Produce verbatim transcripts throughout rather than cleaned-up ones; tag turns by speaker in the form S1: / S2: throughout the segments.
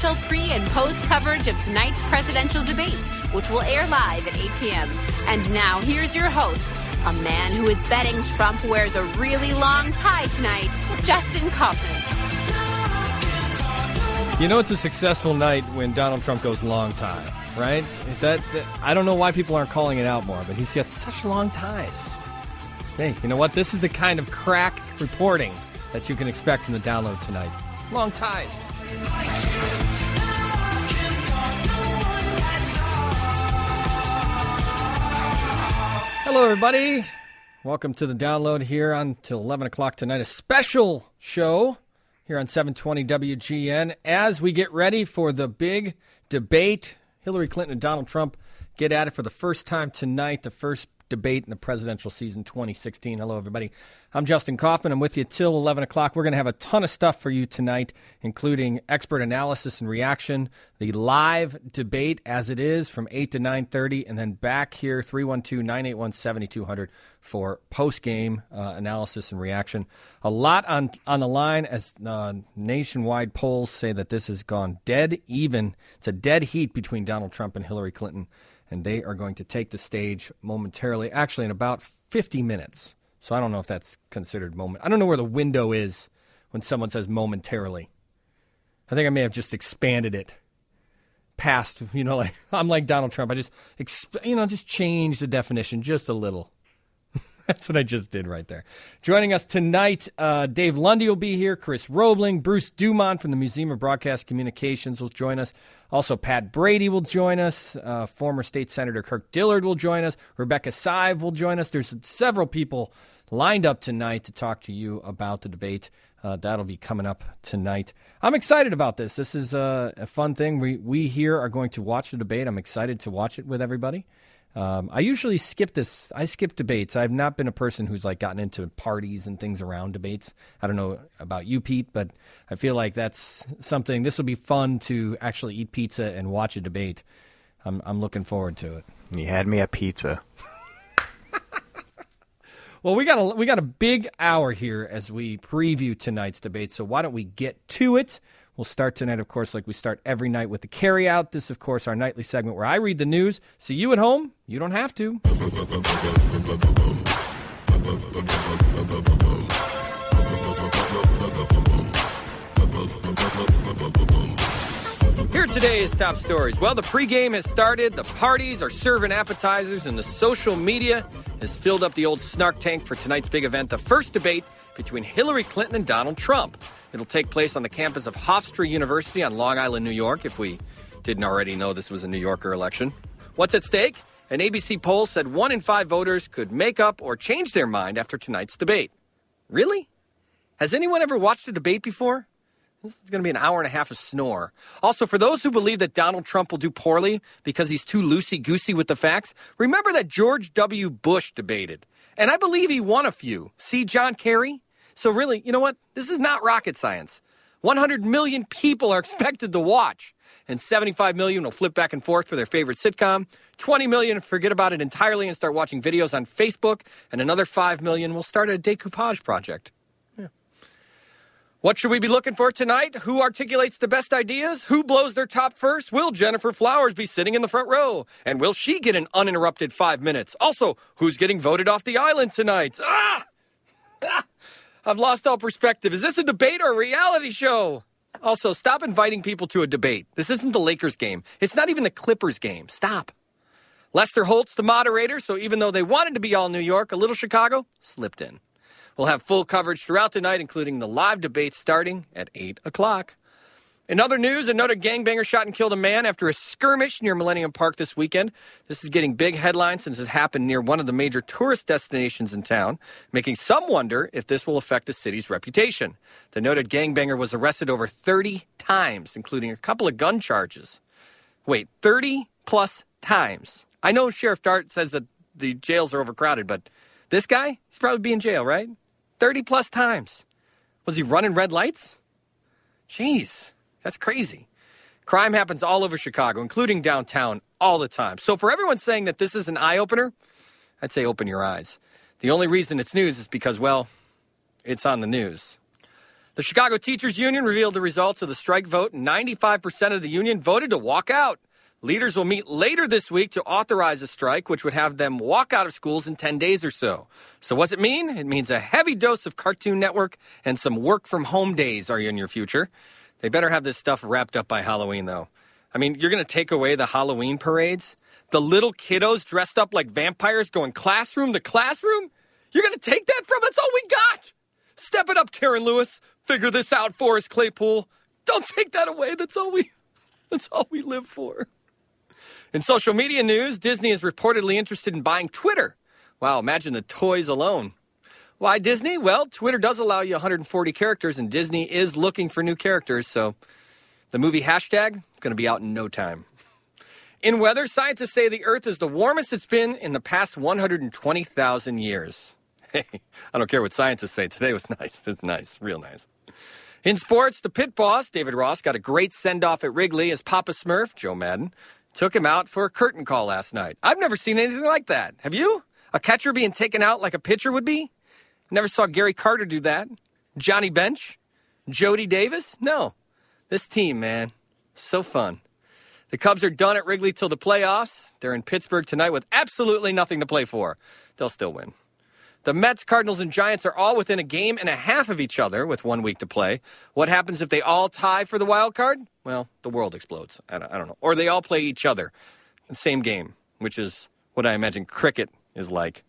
S1: special pre- and post-coverage of tonight's presidential debate, which will air live at eight p.m. And now, here's your host, a man who is betting Trump wears a really long tie tonight, Justin Kaufman.
S2: You know it's a successful night when Donald Trump goes long tie, right? That, that I don't know why people aren't calling it out more, but he's got such long ties. Hey, you know what? This is the kind of crack reporting that you can expect from the download tonight. Long ties. Hello, everybody. Welcome to the download here until eleven o'clock tonight. A special show here on seven twenty W G N as we get ready for the big debate. Hillary Clinton and Donald Trump get at it for the first time tonight, the first debate in the presidential season twenty sixteen. Hello, everybody. I'm Justin Kaufman. I'm with you till eleven o'clock. We're going to have a ton of stuff for you tonight, including expert analysis and reaction, the live debate as it is from eight to nine thirty, and then back here, three one two, nine eight one, seven two zero zero for post-game uh, analysis and reaction. A lot on, on the line as uh, nationwide polls say that this has gone dead even. It's a dead heat between Donald Trump and Hillary Clinton. And they are going to take the stage momentarily, actually in about fifty minutes. So I don't know if that's considered moment. I don't know where the window is when someone says momentarily. I think I may have just expanded it past, you know, like I'm like Donald Trump. I just, exp- you know, just changed the definition just a little. That's what I just did right there. Joining us tonight, uh, Dave Lundy will be here. Chris Roebling, Bruce Dumont from the Museum of Broadcast Communications will join us. Also, Pat Brady will join us. Uh, former State Senator Kirk Dillard will join us. Rebecca Sive will join us. There's several people lined up tonight to talk to you about the debate. Uh, that'll be coming up tonight. I'm excited about this. This is a, a fun thing. We, we here are going to watch the debate. I'm excited to watch it with everybody. Um, I usually skip this. I skip debates. I've not been a person who's like gotten into parties and things around debates. I don't know about you, Pete, but I feel like that's something. This will be fun to actually eat pizza and watch a debate. I'm, I'm looking forward to it.
S3: You had me at pizza.
S2: Well, we got a we got a big hour here as we preview tonight's debate. So why don't we get to it? We'll start tonight, of course, like we start every night with the carryout. This, of course, our nightly segment where I read the news. So you at home, you don't have to. Here are today's top stories. Well, the pregame has started. The parties are serving appetizers, and the social media has filled up the old snark tank for tonight's big event, the first debate between Hillary Clinton and Donald Trump. It'll take place on the campus of Hofstra University on Long Island, New York, if we didn't already know this was a New Yorker election. What's at stake? An A B C poll said one in five voters could make up or change their mind after tonight's debate. Really? Has anyone ever watched a debate before? This is going to be an hour and a half of snore. Also, for those who believe that Donald Trump will do poorly because he's too loosey-goosey with the facts, remember that George W. Bush debated. And I believe he won a few. See John Kerry? So really, you know what? This is not rocket science. one hundred million people are expected to watch, and seventy-five million will flip back and forth for their favorite sitcom. twenty million forget about it entirely and start watching videos on Facebook, and another five million will start a decoupage project. Yeah. What should we be looking for tonight? Who articulates the best ideas? Who blows their top first? Will Jennifer Flowers be sitting in the front row? And will she get an uninterrupted five minutes? Also, who's getting voted off the island tonight? Ah! Ah! I've lost all perspective. Is this a debate or a reality show? Also, stop inviting people to a debate. This isn't the Lakers game. It's not even the Clippers game. Stop. Lester Holtz, the moderator, so even though they wanted to be all New York, a little Chicago slipped in. We'll have full coverage throughout the night, including the live debate starting at eight o'clock. In other news, a noted gangbanger shot and killed a man after a skirmish near Millennium Park this weekend. This is getting big headlines since it happened near one of the major tourist destinations in town, making some wonder if this will affect the city's reputation. The noted gangbanger was arrested over thirty times, including a couple of gun charges. Wait, thirty plus times. I know Sheriff Dart says that the jails are overcrowded, but this guy, he's probably be in jail, right? thirty plus times. Was he running red lights? Jeez. That's crazy. Crime happens all over Chicago, including downtown, all the time. So for everyone saying that this is an eye-opener, I'd say open your eyes. The only reason it's news is because, well, it's on the news. The Chicago Teachers Union revealed the results of the strike vote. ninety-five percent of the union voted to walk out. Leaders will meet later this week to authorize a strike, which would have them walk out of schools in ten days or so. So what's it mean? It means a heavy dose of Cartoon Network and some work-from-home days are in your future. They better have this stuff wrapped up by Halloween, though. I mean, you're going to take away the Halloween parades? The little kiddos dressed up like vampires going classroom to classroom? You're going to take that from us? That's all we got! Step it up, Karen Lewis. Figure this out, Forrest Claypool. Don't take that away. That's all we, that's all we live for. In social media news, Disney is reportedly interested in buying Twitter. Wow, imagine the toys alone. Why Disney? Well, Twitter does allow you one hundred forty characters, and Disney is looking for new characters, so the movie hashtag is going to be out in no time. In weather, scientists say the Earth is the warmest it's been in the past one hundred twenty thousand years. Hey, I don't care what scientists say. Today was nice. It's nice, real nice. In sports, the pit boss, David Ross, got a great send-off at Wrigley as Papa Smurf, Joe Madden, took him out for a curtain call last night. I've never seen anything like that. Have you? A catcher being taken out like a pitcher would be? Never saw Gary Carter do that. Johnny Bench? Jody Davis? No. This team, man, so fun. The Cubs are done at Wrigley till the playoffs. They're in Pittsburgh tonight with absolutely nothing to play for. They'll still win. The Mets, Cardinals, and Giants are all within a game and a half of each other with one week to play. What happens if they all tie for the wild card? Well, the world explodes. I don't, I don't know. Or they all play each other in the same game, which is what I imagine cricket is like.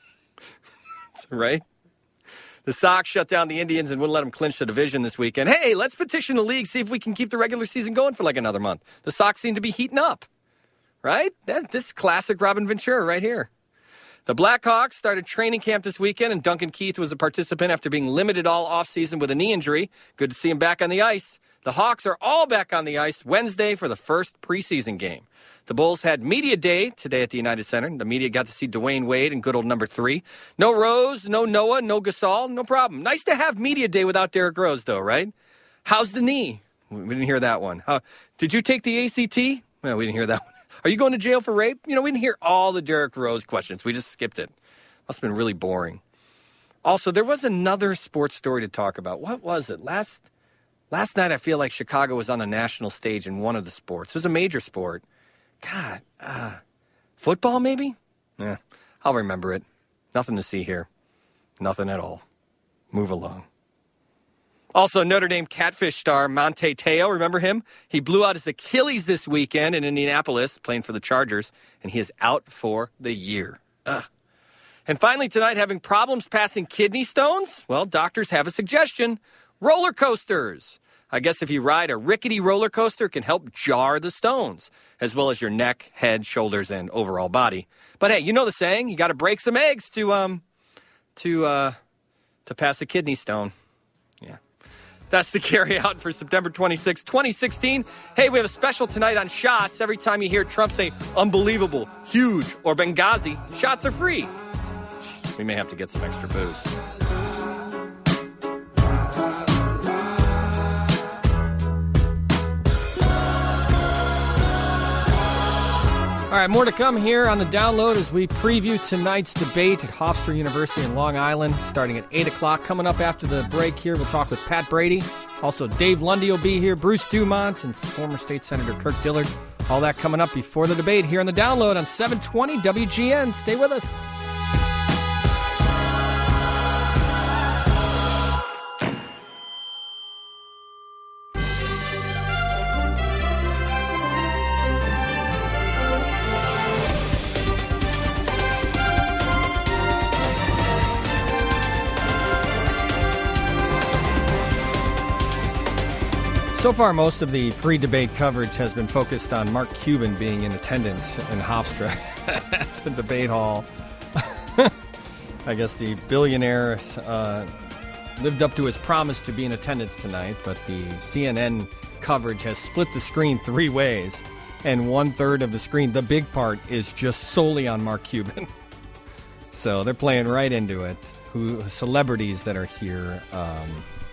S2: Right? The Sox shut down the Indians and wouldn't let them clinch the division this weekend. Hey, let's petition the league, see if we can keep the regular season going for like another month. The Sox seem to be heating up. Right? That, this is classic Robin Ventura right here. The Blackhawks started training camp this weekend, and Duncan Keith was a participant after being limited all offseason with a knee injury. Good to see him back on the ice. The Hawks are all back on the ice Wednesday for the first preseason game. The Bulls had Media Day today at the United Center. The media got to see Dwayne Wade and good old number three. No Rose, no Noah, no Gasol, no problem. Nice to have Media Day without Derrick Rose, though, right? How's the knee? We didn't hear that one. How, did you take the A C T? Well, we didn't hear that one. Are you going to jail for rape? You know, we didn't hear all the Derrick Rose questions. We just skipped it. Must have been really boring. Also, there was another sports story to talk about. What was it? Last last night, I feel like Chicago was on the national stage in one of the sports. It was a major sport. God, uh, football maybe? Yeah, I'll remember it. Nothing to see here. Nothing at all. Move along. Also, Notre Dame Catfish star Monte Teo, remember him? He blew out his Achilles this weekend in Indianapolis, playing for the Chargers, and he is out for the year. Ugh. And finally tonight, having problems passing kidney stones? Well, doctors have a suggestion. Roller coasters. I guess if you ride a rickety roller coaster, it can help jar the stones, as well as your neck, head, shoulders, and overall body. But hey, you know the saying, you got to break some eggs to, um, to, uh, to pass a kidney stone. Yeah. That's the carry out for September twenty-sixth, twenty sixteen. Hey, we have a special tonight on shots. Every time you hear Trump say unbelievable, huge, or Benghazi, shots are free. We may have to get some extra booze. All right, more to come here on the download as we preview tonight's debate at Hofstra University in Long Island, starting at eight o'clock. Coming up after the break here, we'll talk with Pat Brady. Also, Dave Lundy will be here, Bruce Dumont, and former State Senator Kirk Dillard. All that coming up before the debate here on the download on seven twenty W G N. Stay with us. So far, most of the pre-debate coverage has been focused on Mark Cuban being in attendance in Hofstra at the debate hall. I guess the billionaire uh, lived up to his promise to be in attendance tonight, but the C N N coverage has split the screen three ways, and one-third of the screen, the big part, is just solely on Mark Cuban. So they're playing right into it. Who celebrities that are here um,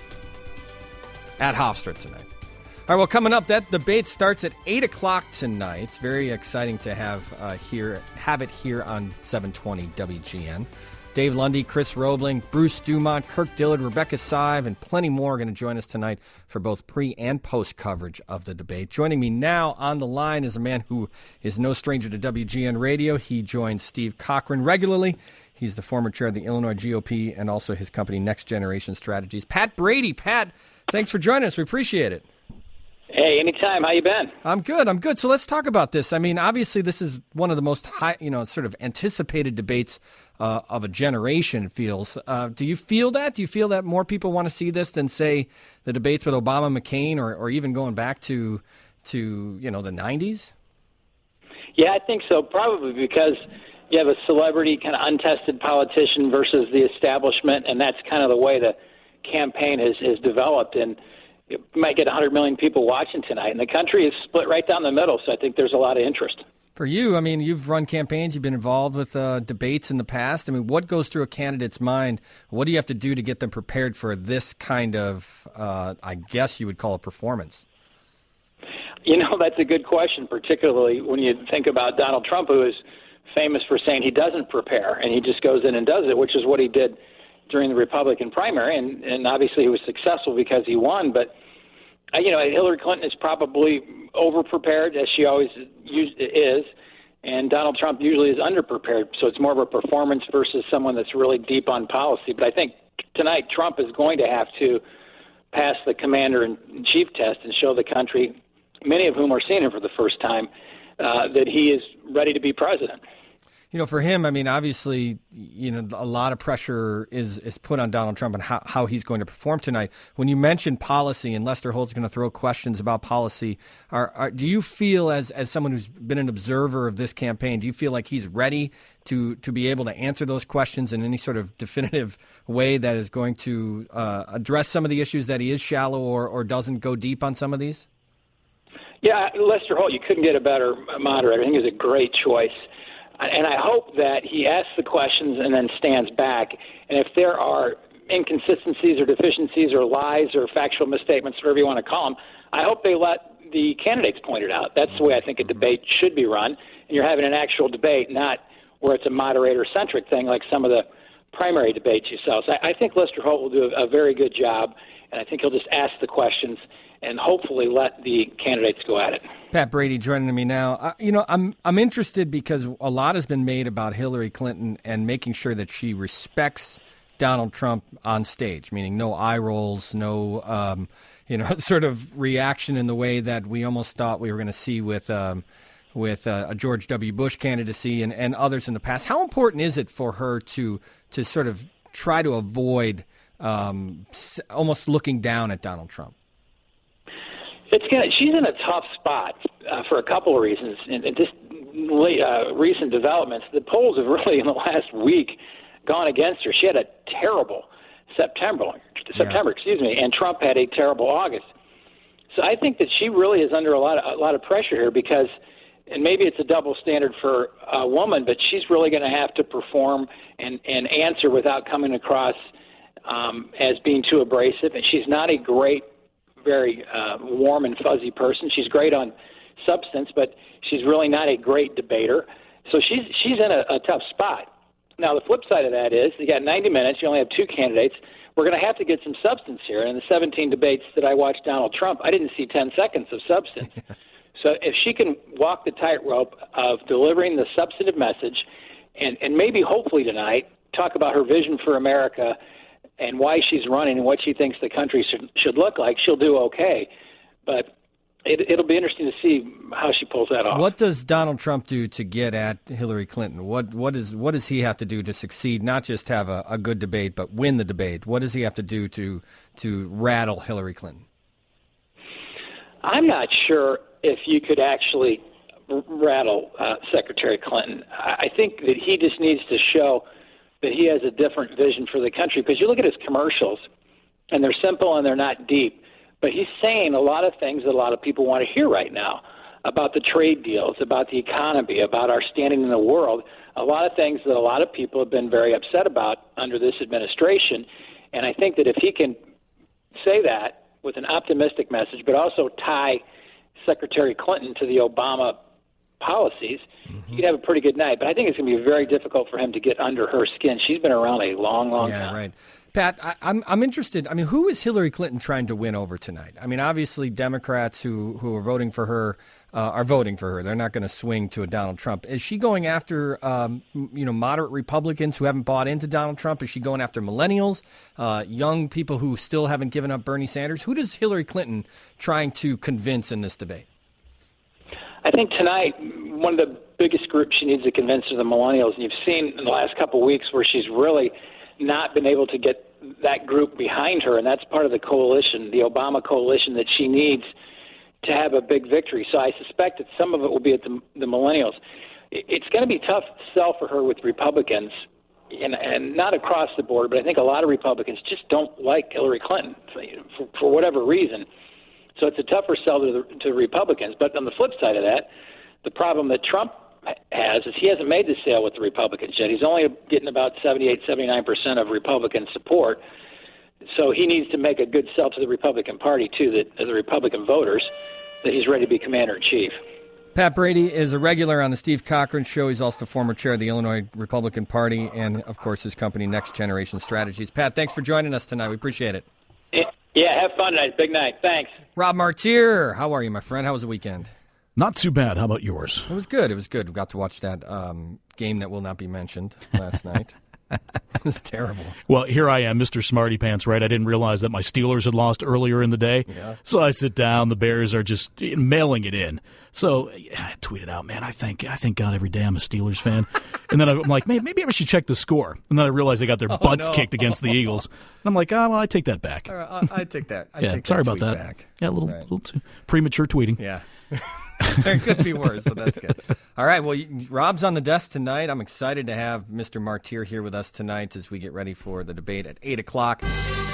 S2: at Hofstra tonight. All right, well, coming up, that debate starts at eight o'clock tonight. It's very exciting to have uh, here, have it here on seven twenty W G N. Dave Lundy, Chris Roebling, Bruce Dumont, Kirk Dillard, Rebecca Sive, and plenty more are going to join us tonight for both pre- and post-coverage of the debate. Joining me now on the line is a man who is no stranger to W G N Radio. He joins Steve Cochran regularly. He's the former chair of the Illinois G O P and also his company Next Generation Strategies. Pat Brady. Pat, thanks for joining us. We appreciate it.
S3: Hey, anytime. How you been?
S2: I'm good. I'm good. So let's talk about this. I mean, obviously, this is one of the most high, you know, sort of anticipated debates uh, of a generation, it feels. Uh, do you feel that? Do you feel that more people want to see this than, say, the debates with Obama, McCain, or, or even going back to, to, you know, the nineties?
S3: Yeah, I think so. Probably because you have a celebrity, kind of untested politician versus the establishment, and that's kind of the way the campaign has, has developed. And you might get one hundred million people watching tonight, and the country is split right down the middle, so I think there's a lot of interest.
S2: For you, I mean, you've run campaigns, you've been involved with uh, debates in the past. I mean, what goes through a candidate's mind? What do you have to do to get them prepared for this kind of, uh, I guess you would call it, performance?
S3: You know, that's a good question, particularly when you think about Donald Trump, who is famous for saying he doesn't prepare, and he just goes in and does it, which is what he did during the Republican primary, and, and obviously he was successful because he won. But, uh, you know, Hillary Clinton is probably over-prepared, as she always is, and Donald Trump usually is under-prepared. So it's more of a performance versus someone that's really deep on policy. But I think tonight Trump is going to have to pass the commander-in-chief test and show the country, many of whom are seeing him for the first time, uh, that he is ready to be president.
S2: You know, for him, I mean, obviously, you know, a lot of pressure is, is put on Donald Trump and how, how he's going to perform tonight. When you mentioned policy, and Lester Holt's going to throw questions about policy, are, are, do you feel, as as someone who's been an observer of this campaign, do you feel like he's ready to, to be able to answer those questions in any sort of definitive way that is going to uh, address some of the issues that he is shallow or, or doesn't go deep on some of these?
S3: Yeah, Lester Holt, you couldn't get a better moderator. I think he's a great choice. And I hope that he asks the questions and then stands back. And if there are inconsistencies or deficiencies or lies or factual misstatements, whatever you want to call them, I hope they let the candidates point it out. That's the way I think a debate should be run. And you're having an actual debate, not where it's a moderator-centric thing like some of the primary debates you saw. So I think Lester Holt will do a very good job, and I think he'll just ask the questions and hopefully let the candidates go at it.
S2: Pat Brady joining me now. Uh, you know, I'm I'm interested because a lot has been made about Hillary Clinton and making sure that she respects Donald Trump on stage, meaning no eye rolls, no um, you know sort of reaction in the way that we almost thought we were going to see with um, with uh, a George W. Bush candidacy and, and others in the past. How important is it for her to to sort of try to avoid um, almost looking down at Donald Trump?
S3: It's gonna, she's in a tough spot uh, for a couple of reasons. And, and just uh, recent developments, the polls have really, in the last week, gone against her. She had a terrible September, September, yeah. excuse me, and Trump had a terrible August. So I think that she really is under a lot of, a lot of pressure here because, and maybe it's a double standard for a woman, but she's really going to have to perform and, and answer without coming across um, as being too abrasive. And she's not a great very uh, warm and fuzzy person. She's great on substance, but she's really not a great debater. So she's she's in a, a tough spot. Now, the flip side of that is you got ninety minutes. You only have two candidates. We're going to have to get some substance here. And in the seventeen debates that I watched Donald Trump, I didn't see ten seconds of substance. So if she can walk the tightrope of delivering the substantive message and, and maybe hopefully tonight talk about her vision for America and why she's running and what she thinks the country should, should look like, she'll do okay. But it, it'll be interesting to see how she pulls that off.
S2: What does Donald Trump do to get at Hillary Clinton? What what is what does he have to do to succeed, not just have a, a good debate, but win the debate? What does he have to do to to rattle Hillary Clinton?
S3: I'm not sure if you could actually rattle uh, Secretary Clinton. I think that he just needs to show that he has a different vision for the country. Because you look at his commercials, and they're simple and they're not deep. But he's saying a lot of things that a lot of people want to hear right now about the trade deals, about the economy, about our standing in the world, a lot of things that a lot of people have been very upset about under this administration. And I think that if he can say that with an optimistic message, but also tie Secretary Clinton to the Obama policies, mm-hmm. he could have a pretty good night. But I think it's going to be very difficult for him to get under her skin. She's been around a long, long
S2: yeah,
S3: time.
S2: Yeah, right. Pat, I, I'm I'm interested. I mean, who is Hillary Clinton trying to win over tonight? I mean, obviously, Democrats who, who are voting for her uh, are voting for her. They're not going to swing to a Donald Trump. Is she going after um, you know moderate Republicans who haven't bought into Donald Trump? Is she going after millennials, uh, young people who still haven't given up Bernie Sanders? Who does Hillary Clinton trying to convince in this debate?
S3: I think tonight one of the biggest groups she needs to convince are the millennials. And you've seen in the last couple of weeks where she's really not been able to get that group behind her, and that's part of the coalition, the Obama coalition, that she needs to have a big victory. So I suspect that some of it will be at the, the millennials. It's going to be tough to sell for her with Republicans, and, and not across the board, but I think a lot of Republicans just don't like Hillary Clinton for, for whatever reason. So it's a tougher sell to the to Republicans. But on the flip side of that, the problem that Trump has is he hasn't made the sale with the Republicans yet. He's only getting about seventy-eight, seventy-nine percent of Republican support. So he needs to make a good sell to the Republican Party, too, that the Republican voters, that he's ready to be commander-in-chief.
S2: Pat Brady is a regular on the Steve Cochran Show. He's also former chair of the Illinois Republican Party and, of course, his company, Next Generation Strategies. Pat, thanks for joining us tonight. We appreciate it.
S3: Yeah, have fun tonight. Big night. Thanks.
S2: Rob Martier, how are you, my friend? How was the weekend?
S4: Not too bad. How about yours?
S2: It was good. It was good. We got to watch that um, game that will not be mentioned last night. It was terrible.
S4: Well, here I am, Mister Smarty Pants, right? I didn't realize that my Steelers had lost earlier in the day.
S2: Yeah.
S4: So I sit down. The Bears are just mailing it in. So I tweeted out, man, I thank, I thank God every day I'm a Steelers fan. And then I'm like, maybe, maybe I should check the score. And then I realized they got their oh, butts no. kicked against the Eagles. And I'm like, oh, well, I take that back.
S2: All right, I, I take that. I
S4: yeah,
S2: take
S4: sorry
S2: that
S4: about that.
S2: Back.
S4: Yeah, a little,
S2: right.
S4: little too premature tweeting.
S2: Yeah. There could be worse, but that's good. All right, well, Rob's on the desk tonight. I'm excited to have Mister Martier here with us tonight as we get ready for the debate at eight o'clock.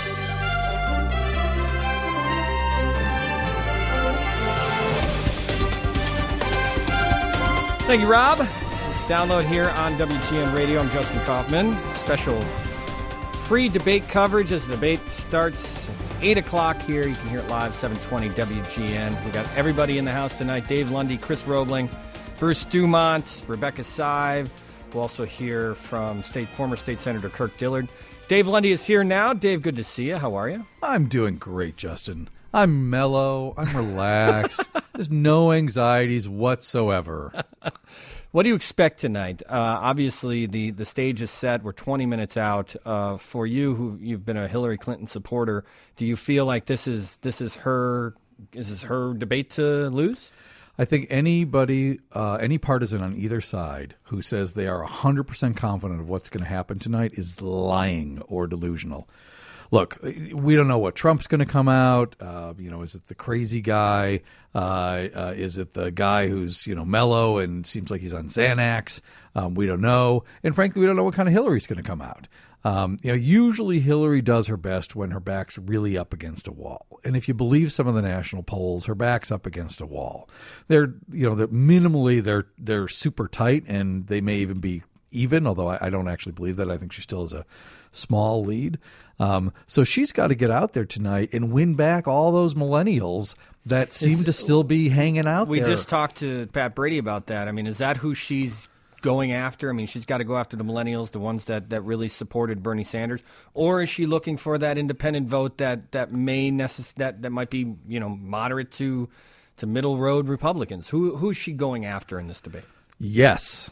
S2: Thank you, Rob. Let's download here on W G N Radio. I'm Justin Kaufman. Special pre-debate coverage as the debate starts at eight o'clock here. You can hear it live, seven twenty W G N. We got everybody in the house tonight. Dave Lundy, Chris Roebling, Bruce Dumont, Rebecca Sive. We'll also hear from state former State Senator Kirk Dillard. Dave Lundy is here now. Dave, good to see you. How are you?
S5: I'm doing great, Justin. I'm mellow. I'm relaxed. There's no anxieties whatsoever.
S2: What do you expect tonight? Uh, obviously, the, the stage is set. We're twenty minutes out. Uh, for you, who you've been a Hillary Clinton supporter, do you feel like this is this is her is this her debate to lose?
S5: I think anybody, uh, any partisan on either side who says they are one hundred percent confident of what's going to happen tonight is lying or delusional. Look, we don't know what Trump's going to come out. Uh, you know, is it the crazy guy? Uh, uh, is it the guy who's, you know, mellow and seems like he's on Xanax? Um, we don't know. And frankly, we don't know what kind of Hillary's going to come out. Um, you know, usually Hillary does her best when her back's really up against a wall. And if you believe some of the national polls, her back's up against a wall. They're, you know, that minimally they're they're super tight, and they may even be even, although I, I don't actually believe that. I think she still has a small lead. Um, so she's got to get out there tonight and win back all those millennials that seem is, to still be hanging out
S2: we
S5: there.
S2: We just talked to Pat Brady about that. I mean, is that who she's going after? I mean, she's got to go after the millennials, the ones that, that really supported Bernie Sanders, or is she looking for that independent vote that that may necess- that that might be, you know, moderate to to middle road Republicans? Who who is she going after in this debate?
S5: Yes.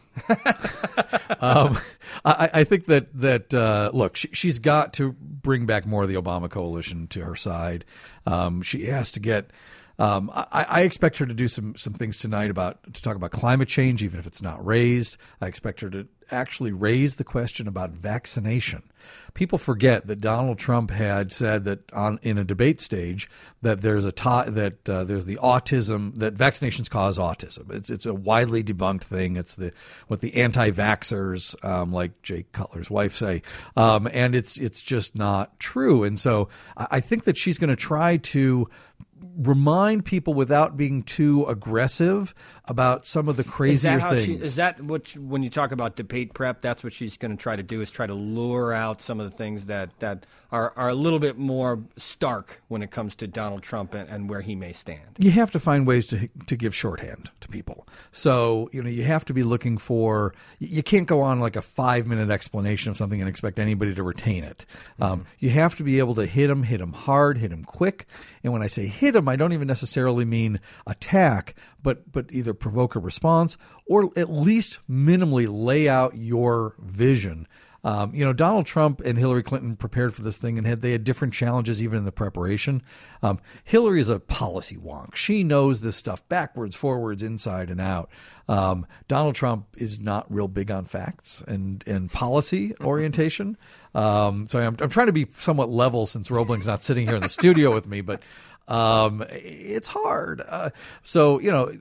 S5: um, I, I think that, that uh, look, she, she's got to bring back more of the Obama coalition to her side. Um, she has to get um, – I, I expect her to do some some things tonight about to talk about climate change, even if it's not raised. I expect her to actually raise the question about vaccination. People forget that Donald Trump had said that on in a debate stage that there's a t- that uh, there's the autism that vaccinations cause autism. It's it's a widely debunked thing. It's the what the anti-vaxxers um, like Jay Cutler's wife say, um, and it's it's just not true. And so I think that she's going to try to remind people without being too aggressive about some of the crazier
S2: is that how
S5: things.
S2: She, is that what, you, when you talk about debate prep, that's what she's going to try to do, is try to lure out some of the things that, that are, are a little bit more stark when it comes to Donald Trump and, and where he may stand?
S5: You have to find ways to to give shorthand to people. So, you know, you have to be looking for, you can't go on like a five-minute explanation of something and expect anybody to retain it. Um, you have to be able to hit them, hit them hard, hit them quick. And when I say hit them, I don't even necessarily mean attack, but but either provoke a response or at least minimally lay out your vision. Um, you know, Donald Trump and Hillary Clinton prepared for this thing and had they had different challenges even in the preparation. Um, Hillary is a policy wonk. She knows this stuff backwards, forwards, inside, and out. Um, Donald Trump is not real big on facts and, and policy orientation. Um, so I'm, I'm trying to be somewhat level since Roebling's not sitting here in the studio with me, but um, it's hard. Uh, so, you know,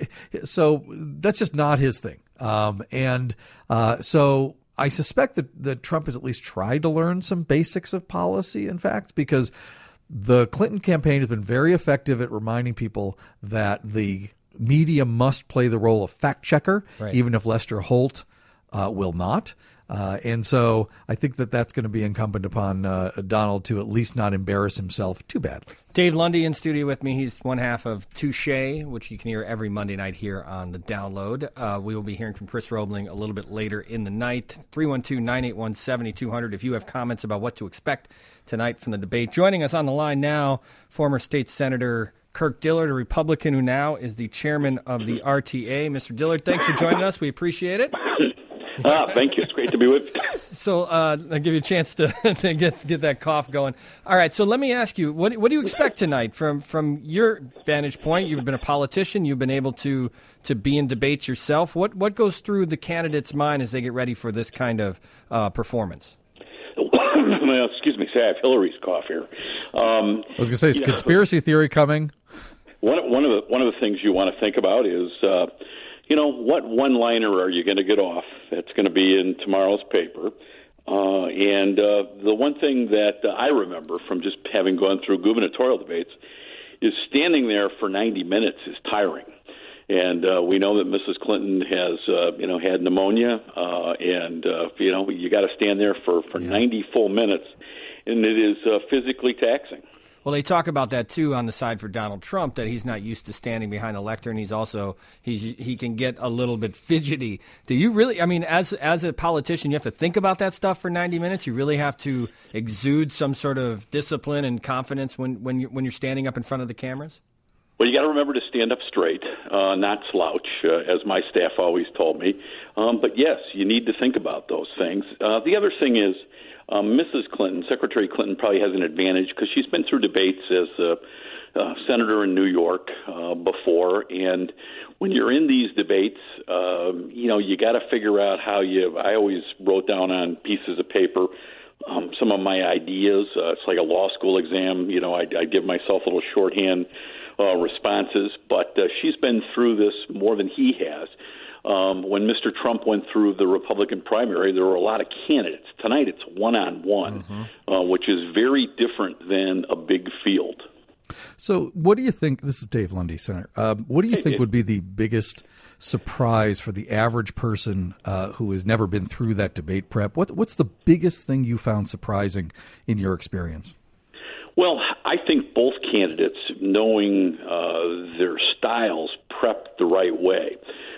S5: so that's just not his thing. Um, and uh, so I suspect that, that Trump has at least tried to learn some basics of policy, in fact, because the Clinton campaign has been very effective at reminding people that the media must play the role of fact checker, right, even if Lester Holt uh, will not. Uh, and so I think that that's going to be incumbent upon uh, Donald to at least not embarrass himself too badly.
S2: Dave Lundy in studio with me. He's one half of Touché, which you can hear every Monday night here on the Download. Uh, we will be hearing from Chris Roebling a little bit later in the night. three one two, nine eight one, seven two zero zero if you have comments about what to expect tonight from the debate. Joining us on the line now, former state senator Kirk Dillard, a Republican who now is the chairman of the R T A. Mister Dillard, thanks for joining us. We appreciate it.
S6: Ah, thank you. It's great to be with you.
S2: So uh, I'll give you a chance to, to get get that cough going. All right, so let me ask you, what what do you expect tonight from, from your vantage point? You've been a politician. You've been able to to be in debates yourself. What what goes through the candidate's mind as they get ready for this kind of uh, performance?
S6: Well, excuse me, say I have Hillary's cough here. Um,
S5: I was going to say, is conspiracy know, theory coming?
S6: One one of the one of the things you want to think about is, uh, you know, what one-liner are you going to get off that's going to be in tomorrow's paper? Uh, and uh, the one thing that uh, I remember from just having gone through gubernatorial debates is standing there for ninety minutes is tiring. And uh, we know that Missus Clinton has, uh, you know, had pneumonia, uh, and uh, you know, you got to stand there for, for yeah. ninety full minutes, and it is uh, physically taxing.
S2: Well, they talk about that too on the side for Donald Trump, that he's not used to standing behind the lectern. He's also he's he can get a little bit fidgety. Do you really? I mean, as as a politician, you have to think about that stuff for ninety minutes. You really have to exude some sort of discipline and confidence when when you when you're standing up in front of the cameras.
S6: Well, you got to remember to stand up straight, uh, not slouch, uh, as my staff always told me. Um, but yes, you need to think about those things. Uh, the other thing is, um, Missus Clinton, Secretary Clinton, probably has an advantage because she's been through debates as a, a senator in New York uh, before, and when you're in these debates, um, you know, you got to figure out how you. I always wrote down on pieces of paper um, some of my ideas. Uh, it's like a law school exam. You know, I, I give myself a little shorthand Uh, responses, but uh, she's been through this more than he has. Um, when Mister Trump went through the Republican primary, there were a lot of candidates. Tonight it's one-on-one, mm-hmm. uh, which is very different than a big field.
S5: So what do you think, this is Dave Lundy, Senator, uh, what do you hey, think Dave. would be the biggest surprise for the average person uh, who has never been through that debate prep? What, what's the biggest thing you found surprising in your experience?
S6: Well, I think both candidates, knowing uh, their styles, prepped the right way.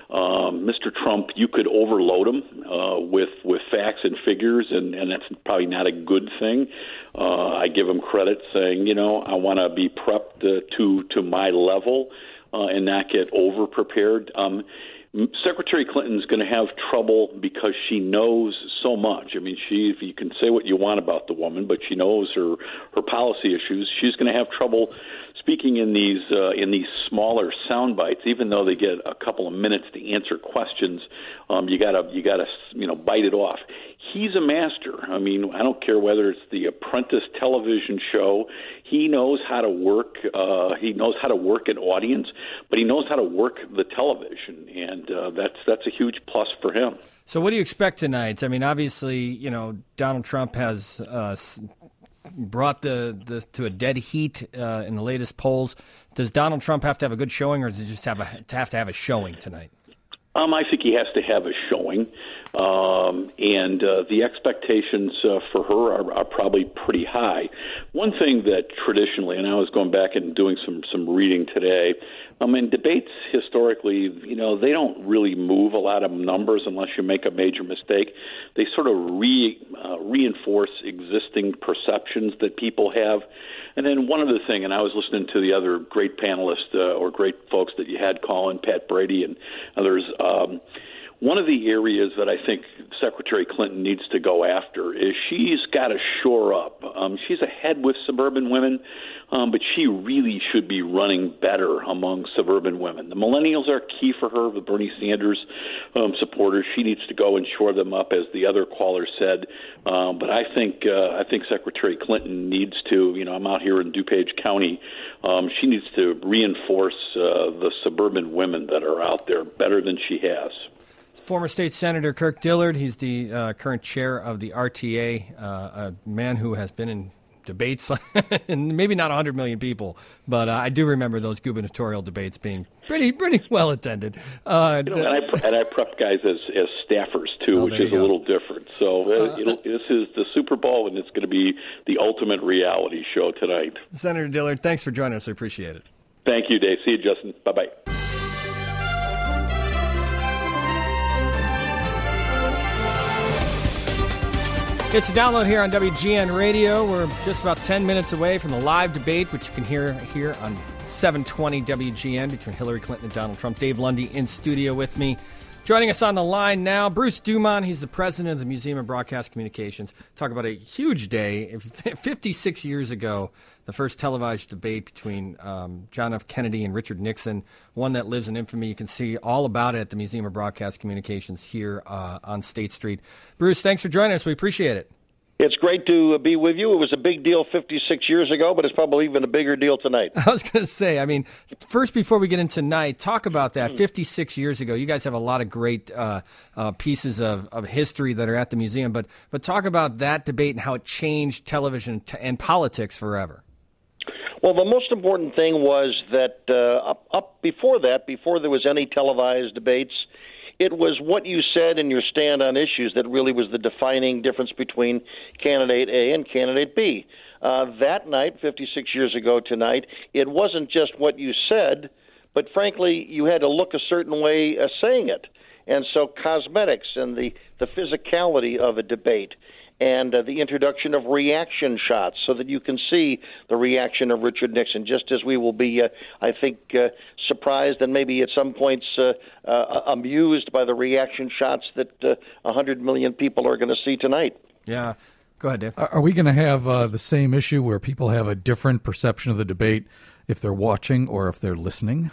S6: Um, Mister Trump, you could overload him uh, with with facts and figures, and, and that's probably not a good thing. Uh, I give him credit saying, you know, I want to be prepped uh, to to my level uh, and not get over prepared. Um, Secretary Clinton's going to have trouble because she knows so much. I mean, she, if you can say what you want about the woman, but she knows her, her policy issues. She's going to have trouble speaking in these uh, in these smaller sound bites, even though they get a couple of minutes to answer questions. Um, you gotta you gotta you know bite it off. He's a master. I mean, I don't care whether it's the Apprentice television show. He knows how to work. Uh, he knows how to work an audience, but he knows how to work the television, and uh, that's that's a huge plus for him.
S2: So, what do you expect tonight? I mean, obviously, you know, Donald Trump has uh, brought the, the to a dead heat uh, in the latest polls. Does Donald Trump have to have a good showing, or does he just have a, to have to have a showing tonight?
S6: Um, I think he has to have a showing, um, and uh, the expectations uh, for her are, are probably pretty high. One thing that traditionally, and I was going back and doing some, some reading today, I mean, debates historically, you know, they don't really move a lot of numbers unless you make a major mistake. They sort of re, uh, reinforce existing perceptions that people have. And then one other thing, and I was listening to the other great panelists uh, or great folks that you had calling, Pat Brady and others. Um, one of the areas that I think Secretary Clinton needs to go after is she's got to shore up. Um, she's ahead with suburban women, um, but she really should be running better among suburban women. The millennials are key for her, the Bernie Sanders um, supporters. She needs to go and shore them up, as the other caller said. Um, but I think uh, I think Secretary Clinton needs to, you know, I'm out here in DuPage County. Um, she needs to reinforce uh, the suburban women that are out there better than she has.
S2: Former State Senator Kirk Dillard, he's the uh, current chair of the R T A, uh, a man who has been in debates, and maybe not one hundred million people, but uh, I do remember those gubernatorial debates being pretty pretty well attended. Uh,
S6: you know, and, I, and I prep guys as, as staffers, too,
S2: oh,
S6: which is a little different. So uh, it'll, this is the Super Bowl, and it's going to be the ultimate reality show tonight.
S2: Senator Dillard, thanks for joining us. We appreciate it.
S6: Thank you, Dave. See you, Justin. Bye-bye.
S2: It's a download here on W G N Radio. We're just about ten minutes away from the live debate, which you can hear here on seven twenty W G N between Hillary Clinton and Donald Trump. Dave Lundy in studio with me. Joining us on the line now, Bruce Dumont. He's the president of the Museum of Broadcast Communications. Talk about a huge day. fifty-six years ago, the first televised debate between um, John F. Kennedy and Richard Nixon, one that lives in infamy. You can see all about it at the Museum of Broadcast Communications here uh, on State Street. Bruce, thanks for joining us. We appreciate it.
S7: It's great to be with you. It was a big deal fifty-six years ago, but it's probably even a bigger deal tonight.
S2: I was going to say, I mean, first, before we get into tonight, talk about that. fifty-six years ago, you guys have a lot of great uh, uh, pieces of, of history that are at the museum, but but talk about that debate and how it changed television t- and politics forever.
S7: Well, the most important thing was that uh, up, up before that, before there was any televised debates, it was what you said and your stand on issues that really was the defining difference between candidate A and candidate B. Uh, that night, fifty-six years ago tonight, it wasn't just what you said, but frankly, you had to look a certain way uh, saying it. And so cosmetics and the, the physicality of a debate and uh, the introduction of reaction shots so that you can see the reaction of Richard Nixon, just as we will be, uh, I think, uh, surprised and maybe at some points uh, uh, amused by the reaction shots that uh, one hundred million people are going to see tonight.
S2: Yeah. Go ahead, Dave.
S5: Are we going to have uh, the same issue where people have a different perception of the debate if they're watching or if they're listening?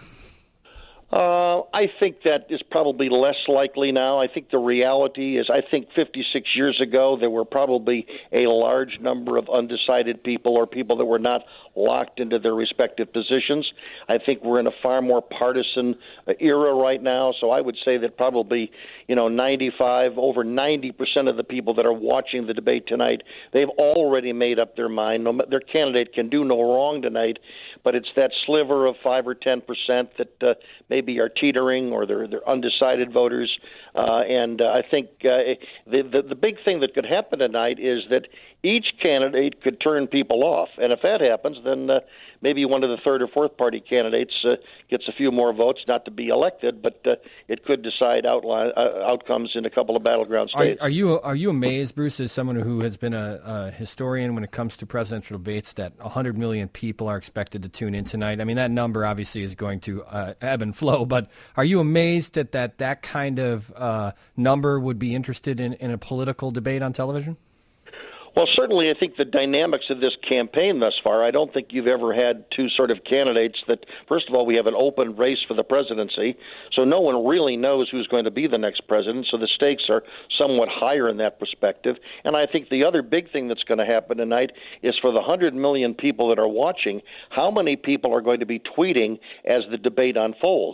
S7: Uh, I think that is probably less likely now. I think the reality is I think fifty-six years ago there were probably a large number of undecided people or people that were not locked into their respective positions. I think we're in a far more partisan uh, era right now, so I would say that probably, you know, ninety-five, over ninety percent of the people that are watching the debate tonight, they've already made up their mind. No, their candidate can do no wrong tonight, but it's that sliver of five or ten percent that uh, maybe are teetering or they're, they're undecided voters. Uh, and uh, I think uh, the, the the big thing that could happen tonight is that each candidate could turn people off. And if that happens, then uh, maybe one of the third or fourth party candidates uh, gets a few more votes, not to be elected, but uh, it could decide outline, uh, outcomes in a couple of battleground states.
S2: Are, are you are you amazed, Bruce, as someone who has been a, a historian when it comes to presidential debates, that one hundred million people are expected to tune in tonight? I mean, that number obviously is going to uh, ebb and flow, but are you amazed that that, that kind of uh, number would be interested in, in a political debate on television?
S7: Well, certainly I think the dynamics of this campaign thus far, I don't think you've ever had two sort of candidates that, first of all, we have an open race for the presidency, so no one really knows who's going to be the next president, so the stakes are somewhat higher in that perspective. And I think the other big thing that's going to happen tonight is for the one hundred million people that are watching, how many people are going to be tweeting as the debate unfolds?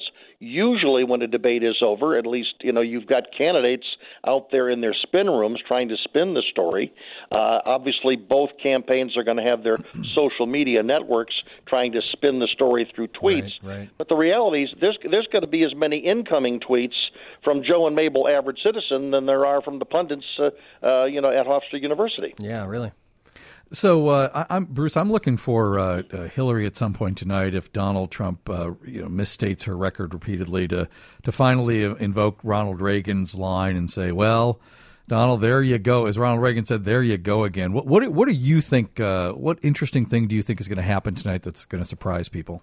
S7: Usually when a debate is over, at least, you know, you've got candidates out there in their spin rooms trying to spin the story. Uh, obviously, both campaigns are going to have their social media networks trying to spin the story through tweets.
S2: Right, right.
S7: But the reality is there's, there's going to be as many incoming tweets from Joe and Mabel Average Citizen than there are from the pundits, uh, uh, you know, at Hofstra University.
S2: Yeah, really.
S5: So, uh, I, I'm Bruce. I'm looking for uh, uh, Hillary at some point tonight, if Donald Trump, uh, you know, misstates her record repeatedly, to to finally invoke Ronald Reagan's line and say, "Well, Donald, there you go." As Ronald Reagan said, "There you go again." What what, what do you think? Uh, what interesting thing do you think is going to happen tonight that's going to surprise people?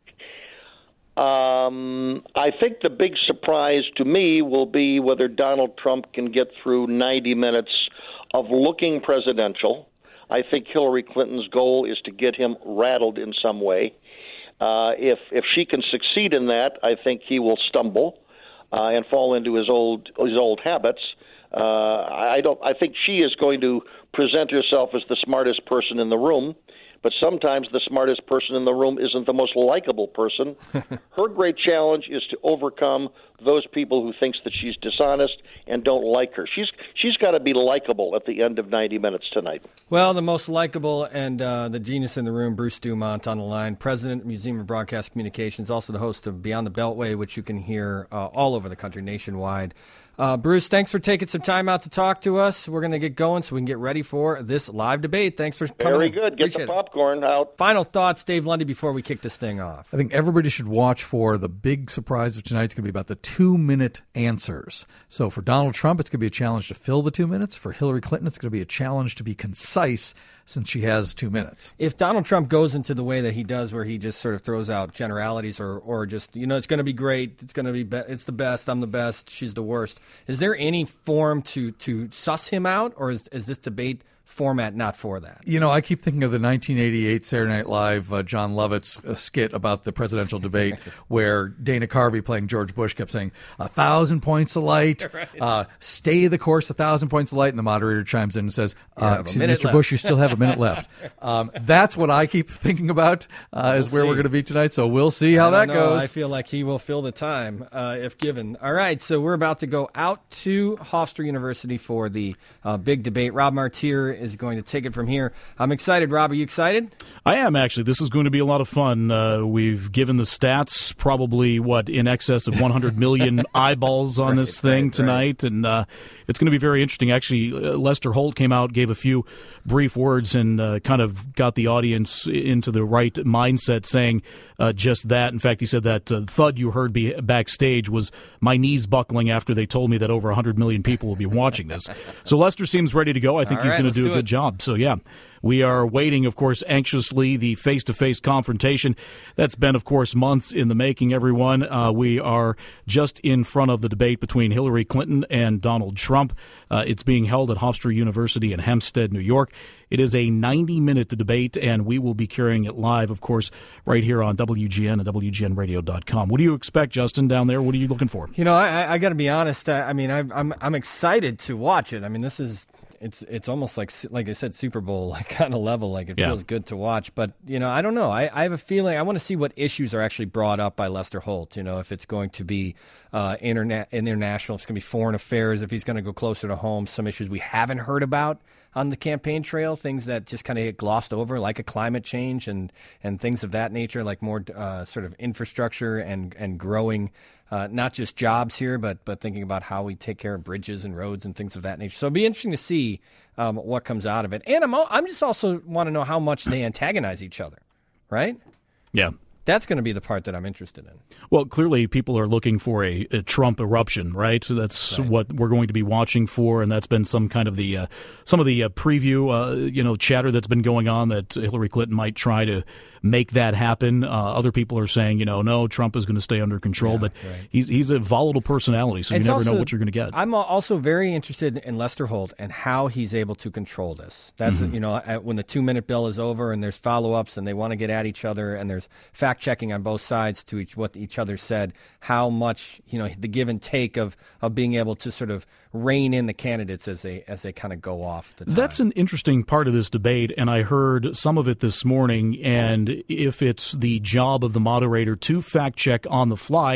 S7: Um, I think the big surprise to me will be whether Donald Trump can get through ninety minutes of looking presidential. I think Hillary Clinton's goal is to get him rattled in some way. Uh, if if she can succeed in that, I think he will stumble uh, and fall into his old his old habits. Uh, I don't. I think she is going to present herself as the smartest person in the room, but sometimes the smartest person in the room isn't the most likable person. Her great challenge is to overcome those people who thinks that she's dishonest and don't like her. She's she's got to be likable at the end of ninety minutes tonight.
S2: Well, the most likable and uh, the genius in the room, Bruce Dumont on the line, president of Museum of Broadcast Communications, also the host of Beyond the Beltway, which you can hear uh, all over the country, nationwide. Uh, Bruce, thanks for taking some time out to talk to us. We're going to get going so we can get ready for this live debate. Thanks for coming.
S7: Very
S2: in.
S7: good. Get
S2: Appreciate
S7: the popcorn out.
S2: Final thoughts, Dave Lundy, before we kick this thing off.
S5: I think everybody should watch for the big surprise of tonight. It's going to be about the two-minute answers. So for Donald Trump, it's going to be a challenge to fill the two minutes. For Hillary Clinton, it's going to be a challenge to be concise, since she has two minutes.
S2: If Donald Trump goes into the way that he does, where he just sort of throws out generalities, or, or just, you know, it's going to be great, it's going to be, be, it's the best, I'm the best, she's the worst. Is there any form to to suss him out, or is, is this debate format not for that?
S5: You know, I keep thinking of the nineteen eighty-eight Saturday Night Live uh, John Lovitz uh, skit about the presidential debate where Dana Carvey playing George Bush kept saying, a thousand points of light, right. uh, stay the course, a thousand points of light, and the moderator chimes in and says, uh, excuse me, Mister
S2: left.
S5: Bush, you still have a minute left. Um, that's what I keep thinking about uh,
S2: we'll
S5: is where
S2: see.
S5: we're going to be tonight, so we'll see how that
S2: know.
S5: goes.
S2: I feel like he will fill the time uh, if given. All right, so we're about to go out to Hofstra University for the uh, big debate. Rob Martier is going to take it from here. I'm excited. Rob, are you excited?
S4: I am, actually. This is going to be a lot of fun. Uh, we've given the stats, probably, what, in excess of one hundred million eyeballs on
S2: right,
S4: this thing
S2: right,
S4: tonight,
S2: right.
S4: and uh, it's going to be very interesting. Actually, uh, Lester Holt came out, gave a few brief words, and uh, kind of got the audience into the right mindset, saying uh, just that. In fact, he said that uh, thud you heard be backstage was my knees buckling after they told me that over one hundred million people will be watching this. So Lester seems ready to go. I think
S2: All
S4: he's
S2: right,
S4: going to do
S2: do
S4: a good
S2: it.
S4: job. So, yeah. We are waiting, of course, anxiously, the face-to-face confrontation. That's been, of course, months in the making, everyone. Uh, we are just in front of the debate between Hillary Clinton and Donald Trump. Uh, it's being held at Hofstra University in Hempstead, New York. It is a ninety-minute debate, and we will be carrying it live, of course, right here on W G N and W G N radio dot com. What do you expect, Justin, down there? What are you looking for?
S2: You know, I, I got to be honest. I, I mean, I, I'm I'm excited to watch it. I mean, this is it's it's almost like like I said, Super Bowl like kind of level. Like it
S4: Yeah.
S2: feels good to watch. But you know, I don't know. I, I have a feeling I want to see what issues are actually brought up by Lester Holt. You know, if it's going to be uh, interna- international, if it's going to be foreign affairs, if he's going to go closer to home, some issues we haven't heard about on the campaign trail, things that just kind of get glossed over, like a climate change and, and things of that nature, like more uh, sort of infrastructure and and growing, uh, not just jobs here, but but thinking about how we take care of bridges and roads and things of that nature. So it'll be interesting to see um, what comes out of it. And I'm al- I'm just also want to know how much they antagonize each other, right?
S4: Yeah.
S2: That's going to be the part that I'm interested in.
S4: Well, clearly people are looking for a, a Trump eruption, right? So that's
S2: Right.
S4: what we're going to be watching for, and that's been some kind of the uh, some of the uh, preview, uh, you know, chatter that's been going on that Hillary Clinton might try to make that happen. Uh, other people are saying, you know, no, Trump is going to stay under control,
S2: Yeah,
S4: but
S2: right.
S4: he's he's a volatile personality, so
S2: It's
S4: you never
S2: also-
S4: know what you're going to get.
S2: I'm al- also very interested in Lester Holt and how he's able to control this. That's
S4: Mm-hmm.
S2: you know at- when the two minute bill is over and there's follow ups and they want to get at each other and there's fact checking on both sides to each what each other said. How much you know the give and take of of being able to sort of rein in the candidates as they as they kind of go off the time.
S4: That's an interesting part of this debate, and I heard some of it this morning, and if it's the job of the moderator to fact-check on the fly,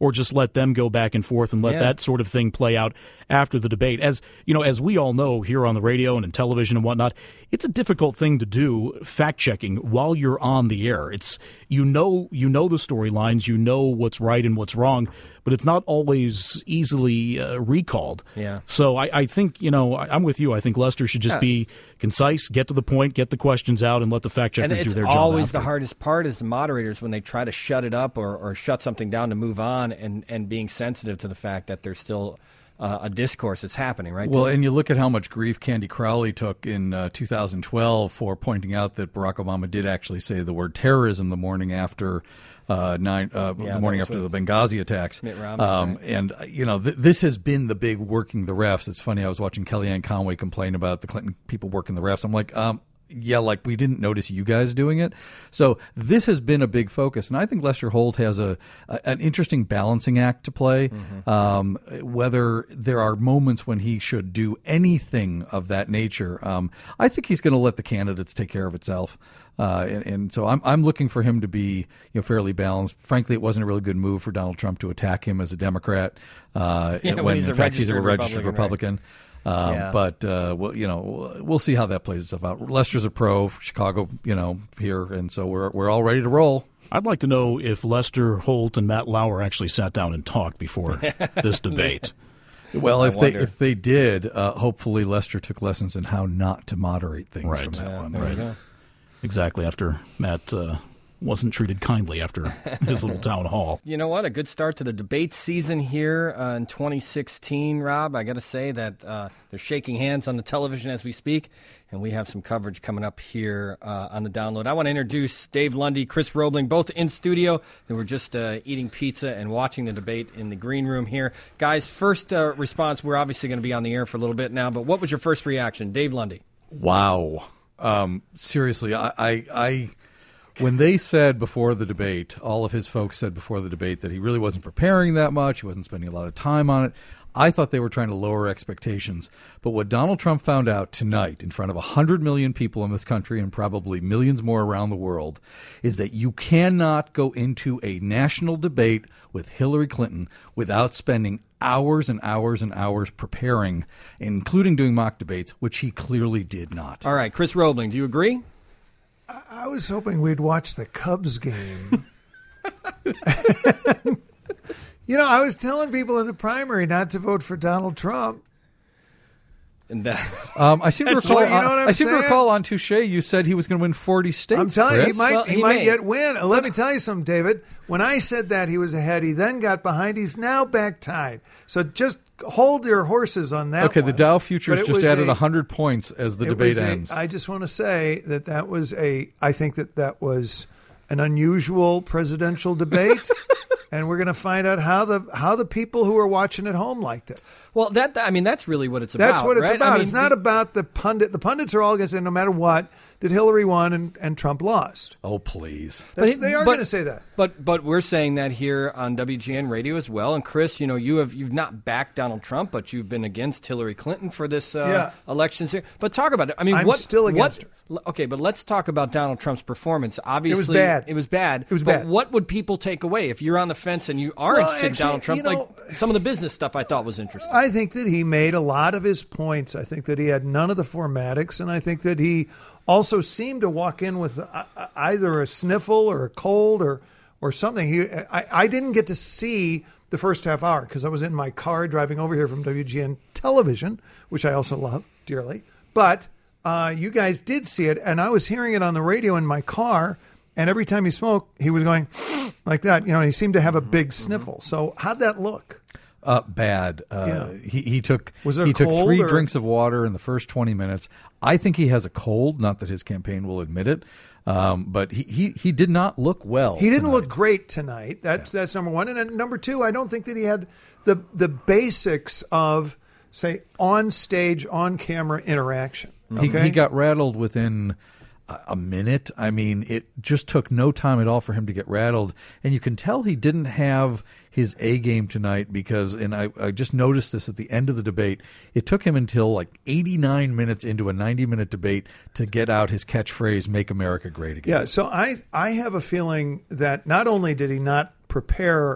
S4: or just let them go back and forth and let
S2: Yeah.
S4: that sort of thing play out after the debate. As you know, as we all know here on the radio and in television and whatnot, it's a difficult thing to do, fact checking while you're on the air. It's you know you know the storylines, you know what's right and what's wrong, but it's not always easily uh, recalled.
S2: Yeah.
S4: So I, I think you know I, I'm with you. I think Lester should just
S2: Yeah.
S4: be concise, get to the point, get the questions out, and let the fact checkers
S2: And
S4: do
S2: it's
S4: their job.
S2: always
S4: after.
S2: the hardest part is the moderators when they try to shut it up or, or shut something down to move on, and, and being sensitive to the fact that there's still uh, a discourse that's happening, right?
S5: Well, and you look at how much grief Candy Crowley took in uh, two thousand twelve for pointing out that Barack Obama did actually say the word terrorism the morning after uh, nine, uh,
S2: Yeah,
S5: the morning
S2: that
S5: after
S2: was
S5: the Benghazi attacks.
S2: Mitt Romney,
S5: um,
S2: right.
S5: And uh, you know, th- this has been the big working the refs. It's funny. I was watching Kellyanne Conway complain about the Clinton people working the refs. I'm like, um. Yeah, like we didn't notice you guys doing it. So this has been a big focus, and I think Lester Holt has a, a an interesting balancing act to play.
S2: Mm-hmm.
S5: Um, whether there are moments when he should do anything of that nature, um, I think he's going to let the candidates take care of itself. Uh, and, and so I'm I'm looking for him to be you know fairly balanced. Frankly, it wasn't a really good move for Donald Trump to attack him as a Democrat uh,
S2: Yeah, when
S5: when
S2: he's
S5: in
S2: a
S5: fact he's a
S2: registered
S5: registered
S2: Republican,
S5: Republican. Um,
S2: Yeah.
S5: But uh, well, you know, we'll see how that plays itself out. Lester's a pro, Chicago, you know, here, and so we're we're all ready to roll.
S4: I'd like to know if Lester Holt and Matt Lauer actually sat down and talked before this debate.
S5: Well,
S2: I
S5: if they
S2: wonder.
S5: if they did, uh, hopefully Lester took lessons in how not to moderate things
S4: Right.
S5: from that
S2: Yeah,
S5: one.
S2: there we
S5: Right.
S2: go.
S4: Exactly after Matt uh, wasn't treated kindly after his little town hall.
S2: You know what? A good start to the debate season here uh, in twenty sixteen, Rob. I got to say that uh, they're shaking hands on the television as we speak, and we have some coverage coming up here uh, on the download. I want to introduce Dave Lundy, Chris Roebling, both in studio. They were just uh, eating pizza and watching the debate in the green room here. Guys, first uh, response, we're obviously going to be on the air for a little bit now, but what was your first reaction? Dave Lundy.
S5: Wow. Um, seriously, I, I, I, when they said before the debate, all of his folks said before the debate that he really wasn't preparing that much, he wasn't spending a lot of time on it. I thought they were trying to lower expectations. But what Donald Trump found out tonight in front of one hundred million people in this country and probably millions more around the world is that you cannot go into a national debate with Hillary Clinton without spending hours and hours and hours preparing, including doing mock debates, which he clearly did not.
S2: All right, Chris Roebling, do you agree?
S8: I was hoping we'd watch the Cubs game. You know, I was telling people in the primary not to vote for Donald Trump.
S2: And that,
S5: Um, I seem to recall.
S8: Well, you know what I'm
S5: I seem to
S8: saying?
S5: recall on Touche you said he was going to win forty states.
S8: I'm telling you, he
S5: Chris.
S8: might
S2: Well,
S8: he,
S2: he
S8: might
S2: may.
S8: yet win. Uh, Let me tell you something, David. When I said that he was ahead, he then got behind. He's now back tied. So just hold your horses on that.
S5: Okay, the
S8: one.
S5: Dow futures
S8: But it
S5: just
S8: was
S5: added
S8: a-
S5: one hundred points as the
S8: it
S5: debate
S8: was a-
S5: ends.
S8: I just want to say that that was a. I think that that was an unusual presidential debate, and we're going to find out how the how the people who are watching at home liked it.
S2: well, that I mean, that's really what it's about.
S8: That's what it's
S2: right?
S8: about.
S2: I mean,
S8: it's not
S2: the-
S8: about the pundit. The pundits are all going to say, no matter what, that Hillary won and, and Trump lost.
S5: oh, please.
S8: That's,
S2: it-
S8: they are
S2: but-
S8: going to say that.
S2: But but we're saying that here on W G N Radio as well. And Chris, you know, you have you've not backed Donald Trump, but you've been against Hillary Clinton for this uh,
S8: Yeah.
S2: election series. But talk about it. I mean,
S8: I'm
S2: what
S8: still against
S2: what, Okay, but let's talk about Donald Trump's performance. Obviously,
S8: bad.
S2: It was bad.
S8: It was
S2: but
S8: bad.
S2: what would people take away if you're on the fence and you are
S8: Well,
S2: interested in
S8: actually,
S2: Donald Trump?
S8: you know-
S2: like some of the business stuff, I thought was interesting.
S8: I think that he made a lot of his points. I think that he had none of the formatics, and I think that he also seemed to walk in with uh, either a sniffle or a cold or or something. He, I, I didn't get to see the first half hour because I was in my car driving over here from W G N Television, which I also love dearly. But uh, you guys did see it, and I was hearing it on the radio in my car. And every time he smoked, he was going like that. You know, he seemed to have a big sniffle. So how'd that look?
S5: Uh, bad. Uh,
S8: Yeah.
S5: He he took
S8: Was there
S5: he took
S8: cold
S5: three
S8: or-
S5: drinks of water in the first twenty minutes. I think he has a cold. Not that his campaign will admit it, um, but he, he he did not look well.
S8: He didn't
S5: tonight.
S8: look great tonight. That's that's number one. And then number two, I don't think that he had the the basics of, say, on stage, on camera interaction.
S5: He,
S8: Okay,
S5: he got rattled within a- a minute. I mean, it just took no time at all for him to get rattled. And you can tell he didn't have his A game tonight because, and I, I just noticed this at the end of the debate, it took him until like eighty-nine minutes into a ninety-minute debate to get out his catchphrase, "Make America Great Again."
S8: Yeah. So I I have a feeling that not only did he not prepare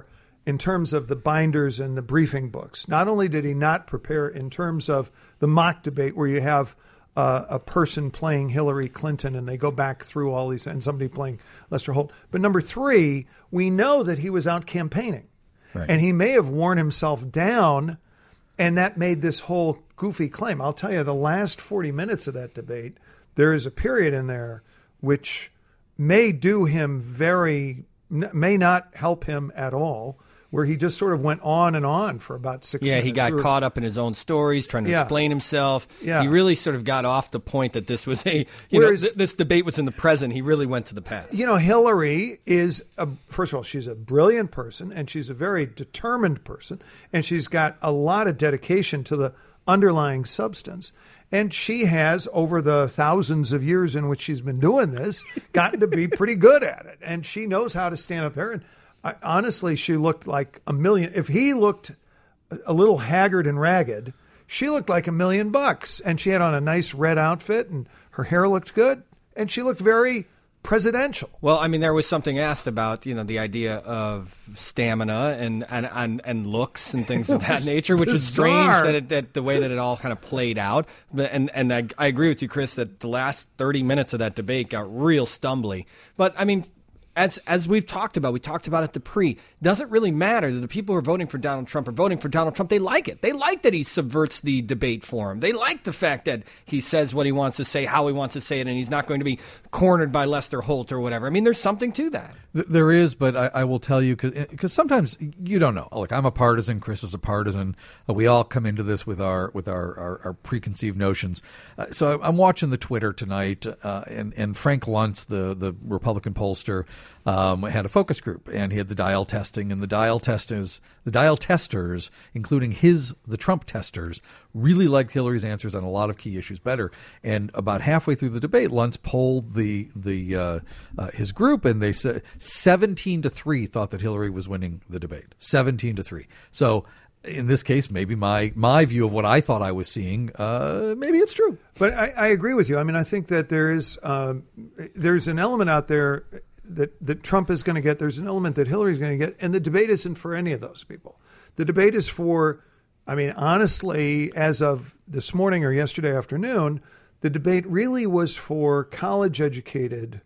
S8: in terms of the binders and the briefing books. Not only did he not prepare in terms of the mock debate where you have uh, a person playing Hillary Clinton and they go back through all these and somebody playing Lester Holt. But number three, we know that he was out campaigning. Right. And he may have worn himself down, and that made this whole goofy claim. I'll tell you, the last forty minutes of that debate, there is a period in there which may do him very, may not help him at all, where he just sort of went on and on for about six
S2: yeah,
S8: minutes.
S2: Yeah, he got
S8: we were,
S2: caught up in his own stories, trying to
S8: yeah.
S2: explain himself.
S8: Yeah.
S2: He really sort of got off the point that this was a, you Whereas, know, th- this debate was in the present. He really went to the past.
S8: You know, Hillary is, a, first of all, she's a brilliant person, and she's a very determined person, and she's got a lot of dedication to the underlying substance. And she has, over the thousands of years in which she's been doing this, gotten to be pretty good at it. And she knows how to stand up there. And I, honestly, she looked like a million. If he looked a little haggard and ragged, she looked like a million bucks. And she had on a nice red outfit, and her hair looked good. And she looked very presidential.
S2: Well, I mean, there was something asked about, you know, the idea of stamina and and, and, and looks and things of that nature, which is strange that, it, that the way that it all kind of played out. But, and and I, I agree with you, Chris, that the last thirty minutes of that debate got real stumbly. But, I mean, As as we've talked about, we talked about at the pre, doesn't really matter that the people who are voting for Donald Trump are voting for Donald Trump. They like it. They like that he subverts the debate forum. They like the fact that he says what he wants to say, how he wants to say it, and he's not going to be cornered by Lester Holt or whatever. I mean, there's something to that.
S5: There is, but I, I will tell you, because sometimes you don't know. Like, I'm a partisan. Chris is a partisan. Uh, we all come into this with our with our, our, our preconceived notions. Uh, so I'm watching the Twitter tonight, uh, and, and Frank Luntz, the, the Republican pollster, Um, had a focus group, and he had the dial testing, and the dial testers, the dial testers, including his, the Trump testers, really liked Hillary's answers on a lot of key issues better. And about halfway through the debate, Luntz polled the the uh, uh, his group, and they said seventeen to three thought that Hillary was winning the debate. Seventeen to three. So in this case, maybe my my view of what I thought I was seeing, uh, maybe it's true.
S8: But I, I agree with you. I mean, I think that there is um, there's an element out there that, that Trump is going to get. There's an element that Hillary's going to get. And the debate isn't for any of those people. The debate is for, I mean, honestly, as of this morning or yesterday afternoon, the debate really was for college-educated,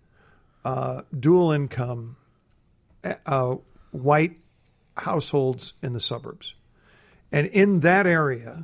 S8: uh, dual-income, uh, white households in the suburbs. And in that area,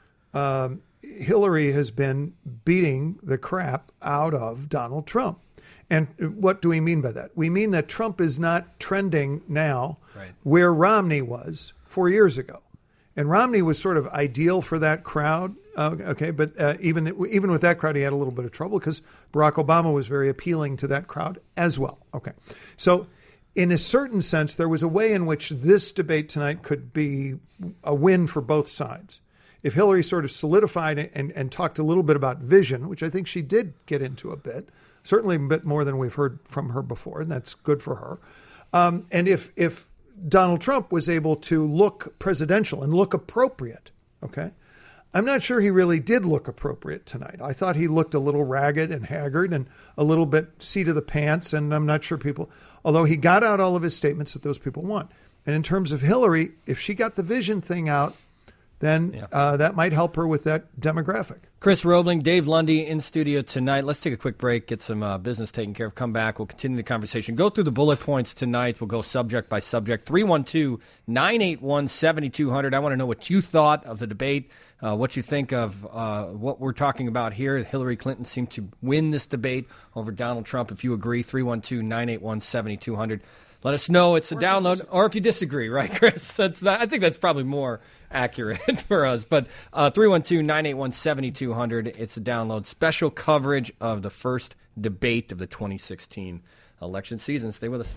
S8: um, Hillary has been beating the crap out of Donald Trump. And what do we mean by that? We mean that Trump is not trending now right. where Romney was four years ago. And Romney was sort of ideal for that crowd. Uh, okay, but uh, even even with that crowd, he had a little bit of trouble because Barack Obama was very appealing to that crowd as well. Okay, so in a certain sense, there was a way in which this debate tonight could be a win for both sides. If Hillary sort of solidified and, and talked a little bit about vision, which I think she did get into a bit, certainly a bit more than we've heard from her before, and that's good for her. Um, and if if Donald Trump was able to look presidential and look appropriate, okay, I'm not sure he really did look appropriate tonight. I thought he looked a little ragged and haggard and a little bit seat of the pants, and I'm not sure people, although he got out all of his statements that those people want. And in terms of Hillary, if she got the vision thing out, then yeah. uh, that might help her with that demographic.
S2: Chris Roebling, Dave Lundy in studio tonight. Let's take a quick break, get some uh, business taken care of, come back. We'll continue the conversation. Go through the bullet points tonight. We'll go subject by subject. three one two, nine eight one, seven two zero zero. I want to know what you thought of the debate, uh, what you think of uh, what we're talking about here. Hillary Clinton seemed to win this debate over Donald Trump. If you agree, three one two, nine eight one, seven two zero zero. Let us know. It's a or download. Or if you disagree, right, Chris? That's not, I think that's probably more accurate for us. But uh, three one two, nine eight one, seven two zero zero. It's a download. Special coverage of the first debate of the twenty sixteen election season. Stay with us.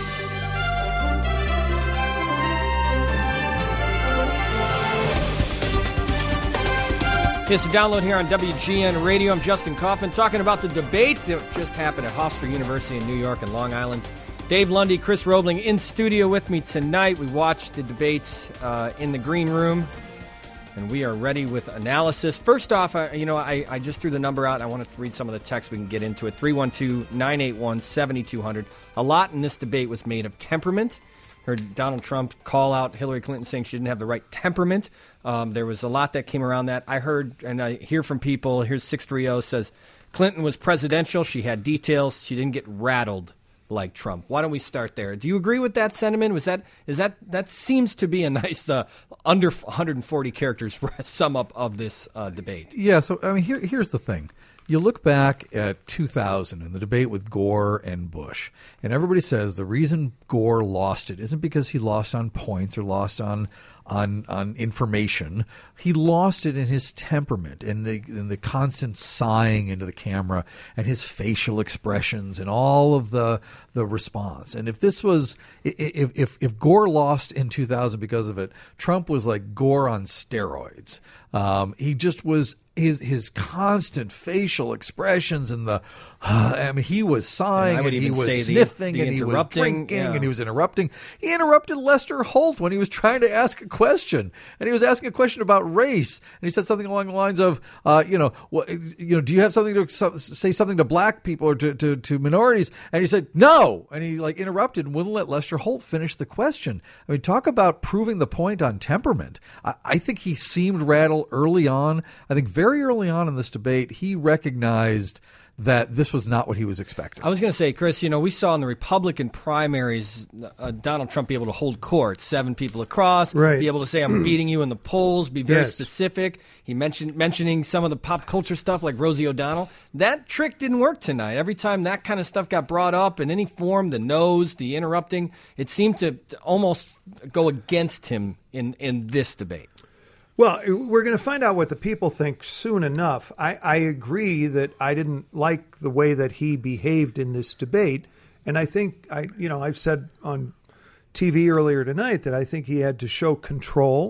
S2: It's a download here on W G N Radio. I'm Justin Kaufman talking about the debate that just happened at Hofstra University in New York and Long Island. Dave Lundy, Chris Roebling in studio with me tonight. We watched the debate uh, in the green room, and we are ready with analysis. First off, uh, you know, I, I just threw the number out. I want to read some of the text. We can get into it. three one two, nine eight one, seven two zero zero. A lot in this debate was made of temperament heard Donald Trump call out Hillary Clinton saying she didn't have the right temperament. Um, there was a lot that came around that. I heard, and I hear from people, here's six three zero says, Clinton was presidential. She had details. She didn't get rattled like Trump. Why don't we start there? Do you agree with that sentiment? Was that is that that seems to be a nice uh, under one hundred forty characters sum up of this uh, debate?
S5: Yeah. So I mean, here here's the thing. You look back at two thousand and the debate with Gore and Bush, and everybody says the reason Gore lost it isn't because he lost on points or lost on on on information. He lost it in his temperament and the in the constant sighing into the camera and his facial expressions and all of the the response. And if this was if if if Gore lost in two thousand because of it, Trump was like Gore on steroids. Um, he just was. His his constant facial expressions and the, uh, I mean, he was sighing and, and he was sniffing
S2: the, the
S5: and he was drinking
S2: yeah.
S5: and he was interrupting. He interrupted Lester Holt when he was trying to ask a question, and he was asking a question about race, and he said something along the lines of, uh, you know, what, you know, do you have something to say something to black people or to, to, to minorities? And he said no, and he like interrupted and wouldn't let Lester Holt finish the question. I mean, talk about proving the point on temperament. I, I think he seemed rattled early on. I think very Very early on in this debate, he recognized that this was not what he was expecting.
S2: I was going to say, Chris, you know, we saw in the Republican primaries uh, Donald Trump be able to hold court, seven people across,
S8: right.
S2: be able to say, I'm beating you in the polls, be very
S8: yes.
S2: specific. He mentioned mentioning some of the pop culture stuff like Rosie O'Donnell. That trick didn't work tonight. Every time that kind of stuff got brought up in any form, the no's, the interrupting, it seemed to, to almost go against him in, in this debate.
S8: Well, we're going to find out what the people think soon enough. I, I agree that I didn't like the way that he behaved in this debate. And I think, I, you know, I've said on T V earlier tonight that I think he had to show control.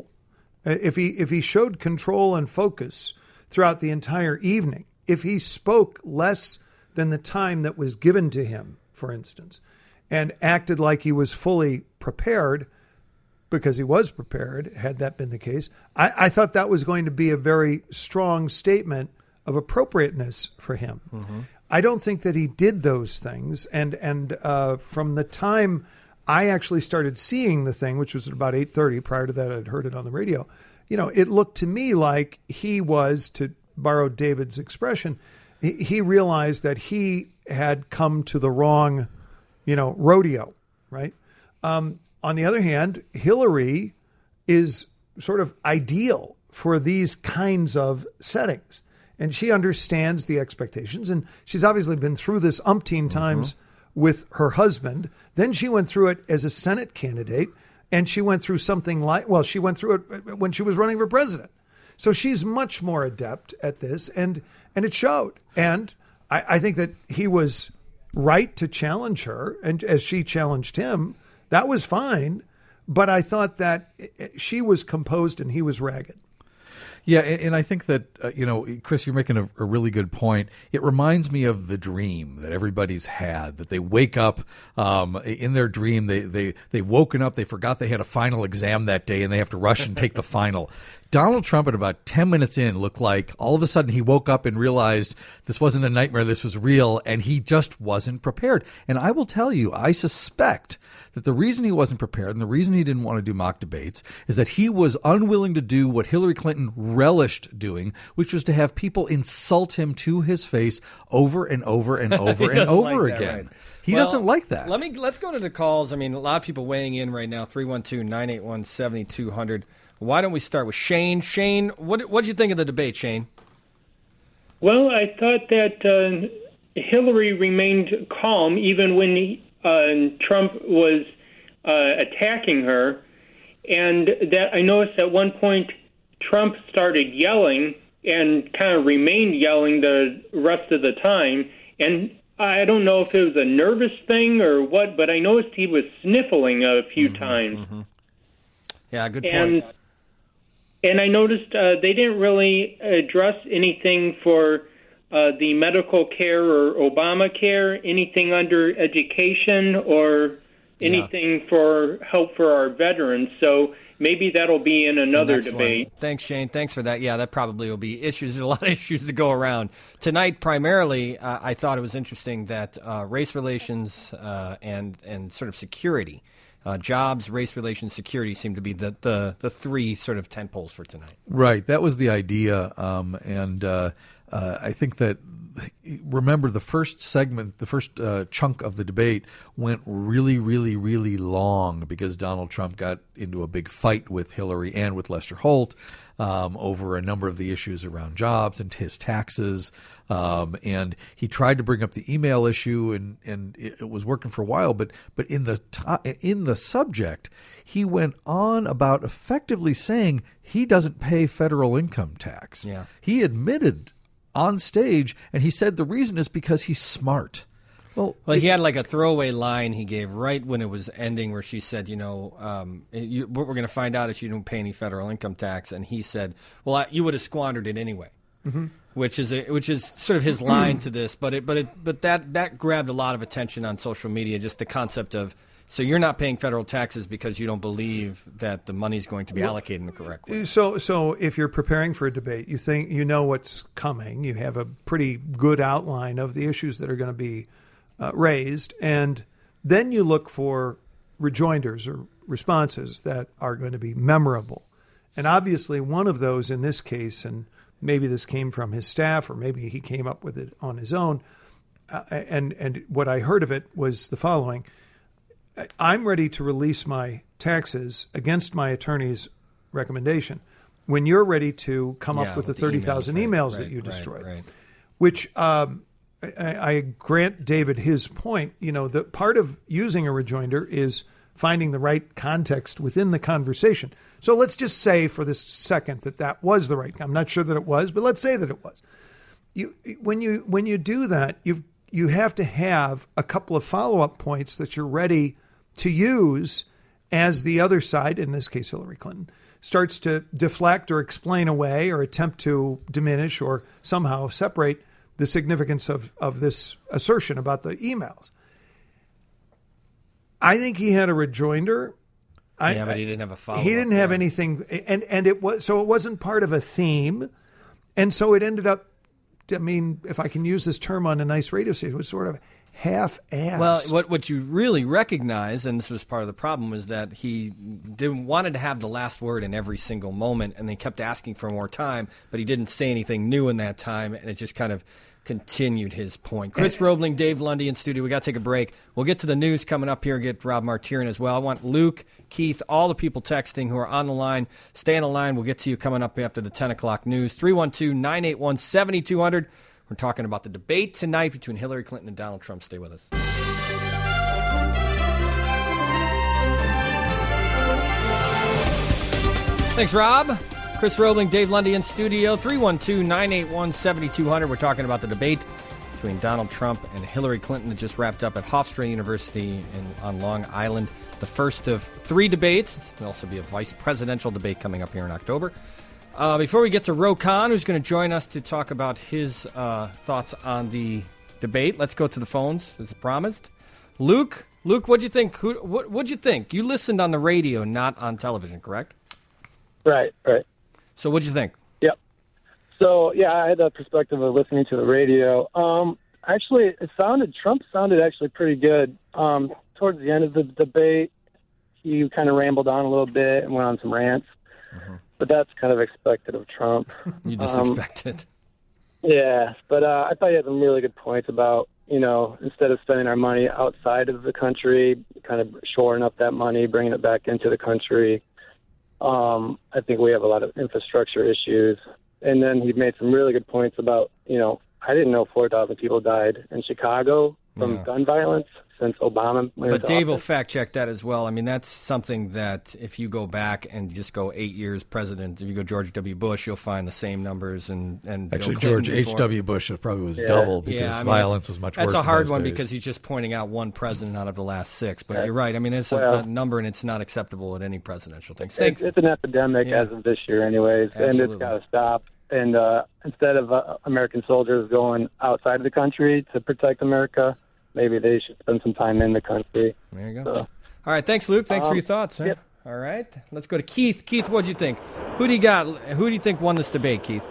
S8: If he if he showed control and focus throughout the entire evening, if he spoke less than the time that was given to him, for instance, and acted like he was fully prepared, because he was prepared, had that been the case, I, I thought that was going to be a very strong statement of appropriateness for him. Mm-hmm. I don't think that he did those things. And and uh, from the time I actually started seeing the thing, which was at about eight thirty, prior to that I'd heard it on the radio, you know, it looked to me like he was, to borrow David's expression, he, he realized that he had come to the wrong, you know, rodeo, right? Um On the other hand, Hillary is sort of ideal for these kinds of settings, and she understands the expectations, and she's obviously been through this umpteen times mm-hmm. with her husband. Then she went through it as a Senate candidate, and she went through something like, well, she went through it when she was running for president. So she's much more adept at this, and and it showed. And I, I think that he was right to challenge her, and as she challenged him. That was fine, but I thought that she was composed and he was ragged.
S5: Yeah, and I think that, uh, you know, Chris, you're making a, a really good point. It reminds me of the dream that everybody's had, that they wake up um, in their dream, they, they, they've woken up, they forgot they had a final exam that day, and they have to rush and take the final. Donald Trump, at about ten minutes in, looked like all of a sudden he woke up and realized this wasn't a nightmare, this was real, and he just wasn't prepared. And I will tell you, I suspect that the reason he wasn't prepared and the reason he didn't want to do mock debates is that he was unwilling to do what Hillary Clinton relished doing, which was to have people insult him to his face over and over and over and over
S2: like that,
S5: again.
S2: Right.
S5: He
S2: well,
S5: doesn't like that.
S2: Let me let's go to the calls. I mean, a lot of people weighing in right now. three one two, nine eight one, seven two zero zero. Why don't we start with Shane? Shane, what what did you think of the debate, Shane?
S9: Well, I thought that uh, Hillary remained calm even when he, uh, Trump was uh, attacking her, and that I noticed at one point Trump started yelling and kind of remained yelling the rest of the time, and I don't know if it was a nervous thing or what, but I noticed he was sniffling a few
S2: mm-hmm,
S9: times.
S2: Mm-hmm. Yeah, good point.
S9: And, and I noticed uh, they didn't really address anything for uh, the medical care or Obamacare, anything under education or anything yeah. for help for our veterans. So maybe that'll be in another debate.
S2: One. Thanks, Shane. Thanks for that. Yeah, that probably will be issues. There's a lot of issues to go around. Tonight, primarily, uh, I thought it was interesting that uh, race relations uh, and, and sort of security, uh, jobs, race relations, security seem to be the, the, the three sort of tentpoles for tonight.
S5: Right. That was the idea. Um, and uh, uh, I think that remember the first segment, the first uh, chunk of the debate went really, really, really long because Donald Trump got into a big fight with Hillary and with Lester Holt um, over a number of the issues around jobs and his taxes. Um, and he tried to bring up the email issue, and, and it, it was working for a while. But but in the to- in the subject, he went on about effectively saying he doesn't pay federal income tax.
S2: Yeah.
S5: He admitted on stage, and he said the reason is because he's smart. Well,
S2: well, he had like a throwaway line he gave right when it was ending where she said, you know, um, you, what we're going to find out is you don't pay any federal income tax. And he said, well, I, you would have squandered it anyway, mm-hmm. which is a, which is sort of his line to this. But it, but it, but that, that grabbed a lot of attention on social media, just the concept of, so you're not paying federal taxes because you don't believe that the money's going to be allocated in the correct way.
S8: So, so if you're preparing for a debate, you think you know what's coming. You have a pretty good outline of the issues that are going to be uh, raised, and then you look for rejoinders or responses that are going to be memorable. And obviously, one of those in this case, and maybe this came from his staff, or maybe he came up with it on his own. Uh, and and what I heard of it was the following. I'm ready to release my taxes against my attorney's recommendation when you're ready to come
S2: yeah,
S8: up with,
S2: with
S8: the thirty thousand
S2: emails,
S8: emails
S2: right,
S8: that you
S2: right,
S8: destroyed,
S2: right.
S8: which um, I, I grant David his point. You know, the part of using a rejoinder is finding the right context within the conversation. So let's just say for this second that that was the right. I'm not sure that it was, but let's say that it was. You when you when you do that, you you have to have a couple of follow-up points that you're ready to use as the other side, in this case Hillary Clinton, starts to deflect or explain away or attempt to diminish or somehow separate the significance of, of this assertion about the emails. I think he had a rejoinder.
S2: Yeah,
S8: I,
S2: but he didn't have a follow-up.
S8: He didn't have anything, and, and it was so it wasn't part of a theme, and so it ended up, I mean, if I can use this term on a nice radio station, it was sort of half-assed.
S2: Well, what what you really recognize, and this was part of the problem, was that he didn't wanted to have the last word in every single moment, and they kept asking for more time, but he didn't say anything new in that time, and it just kind of continued his point. Chris Roebling, Dave Lundy in studio. We got to take a break. We'll get to the news coming up here, get Rob Martirian as well. I want Luke, Keith, all the people texting who are on the line. Stay on the line. We'll get to you coming up after the ten o'clock news. three one two, nine eight one, seven two zero zero. We're talking about the debate tonight between Hillary Clinton and Donald Trump. Stay with us. Thanks, Rob. Chris Roebling, Dave Lundy in studio. three one two, nine eight one, seven two zero zero. We're talking about the debate between Donald Trump and Hillary Clinton that just wrapped up at Hofstra University in, on Long Island. The first of three debates. There'll also be a vice presidential debate coming up here in October. Uh, before we get to Ro Khan, who's going to join us to talk about his uh, thoughts on the debate, let's go to the phones, as promised. Luke, Luke, what'd you think? Who, what, what'd you think? You listened on the radio, not on television, correct?
S10: Right, right.
S2: So what'd you think?
S10: Yep. So, yeah, I had that perspective of listening to the radio. Um, actually, it sounded, Trump sounded actually pretty good. Um, towards the end of the debate, he kind of rambled on a little bit and went on some rants. Mm-hmm. But that's kind of expected of Trump.
S2: You just
S10: um,
S2: expect it.
S10: Yeah, but uh, I thought he had some really good points about, you know, instead of spending our money outside of the country, kind of shoring up that money, bringing it back into the country. Um, I think we have a lot of infrastructure issues. And then he made some really good points about, you know, I didn't know four thousand people died in Chicago from
S2: yeah.
S10: gun violence since Obama went
S2: But
S10: into
S2: Dave will
S10: office.
S2: fact check that as well. I mean, that's something that if you go back and just go eight years president, if you go George W. Bush, you'll find the same numbers. And, and
S5: Actually,
S2: Bill Clinton
S5: George H
S2: before.
S5: W. Bush probably was
S10: Yeah.
S5: double because
S2: Yeah, I mean,
S5: violence was much
S2: That's
S5: worse.
S2: a hard
S5: in those
S2: one
S5: days.
S2: because he's just pointing out one president out of the last six. But
S10: Yeah.
S2: you're right. I mean, it's a,
S10: Well,
S2: a number, and it's not acceptable at any presidential thing.
S10: It's,
S2: Thanks.
S10: it's an epidemic
S2: Yeah.
S10: as of this year anyways, and
S2: Absolutely.
S10: it's got to stop. And uh, instead of uh, American soldiers going outside of the country to protect America, maybe they should spend some time in the country.
S2: There you go.
S10: So,
S2: All right, thanks, Luke. Thanks
S11: Um,
S2: for your thoughts. Huh?
S11: yep.
S2: All right, let's go to Keith. Keith, what do you think? Who do you got? Who do you think won this debate, Keith?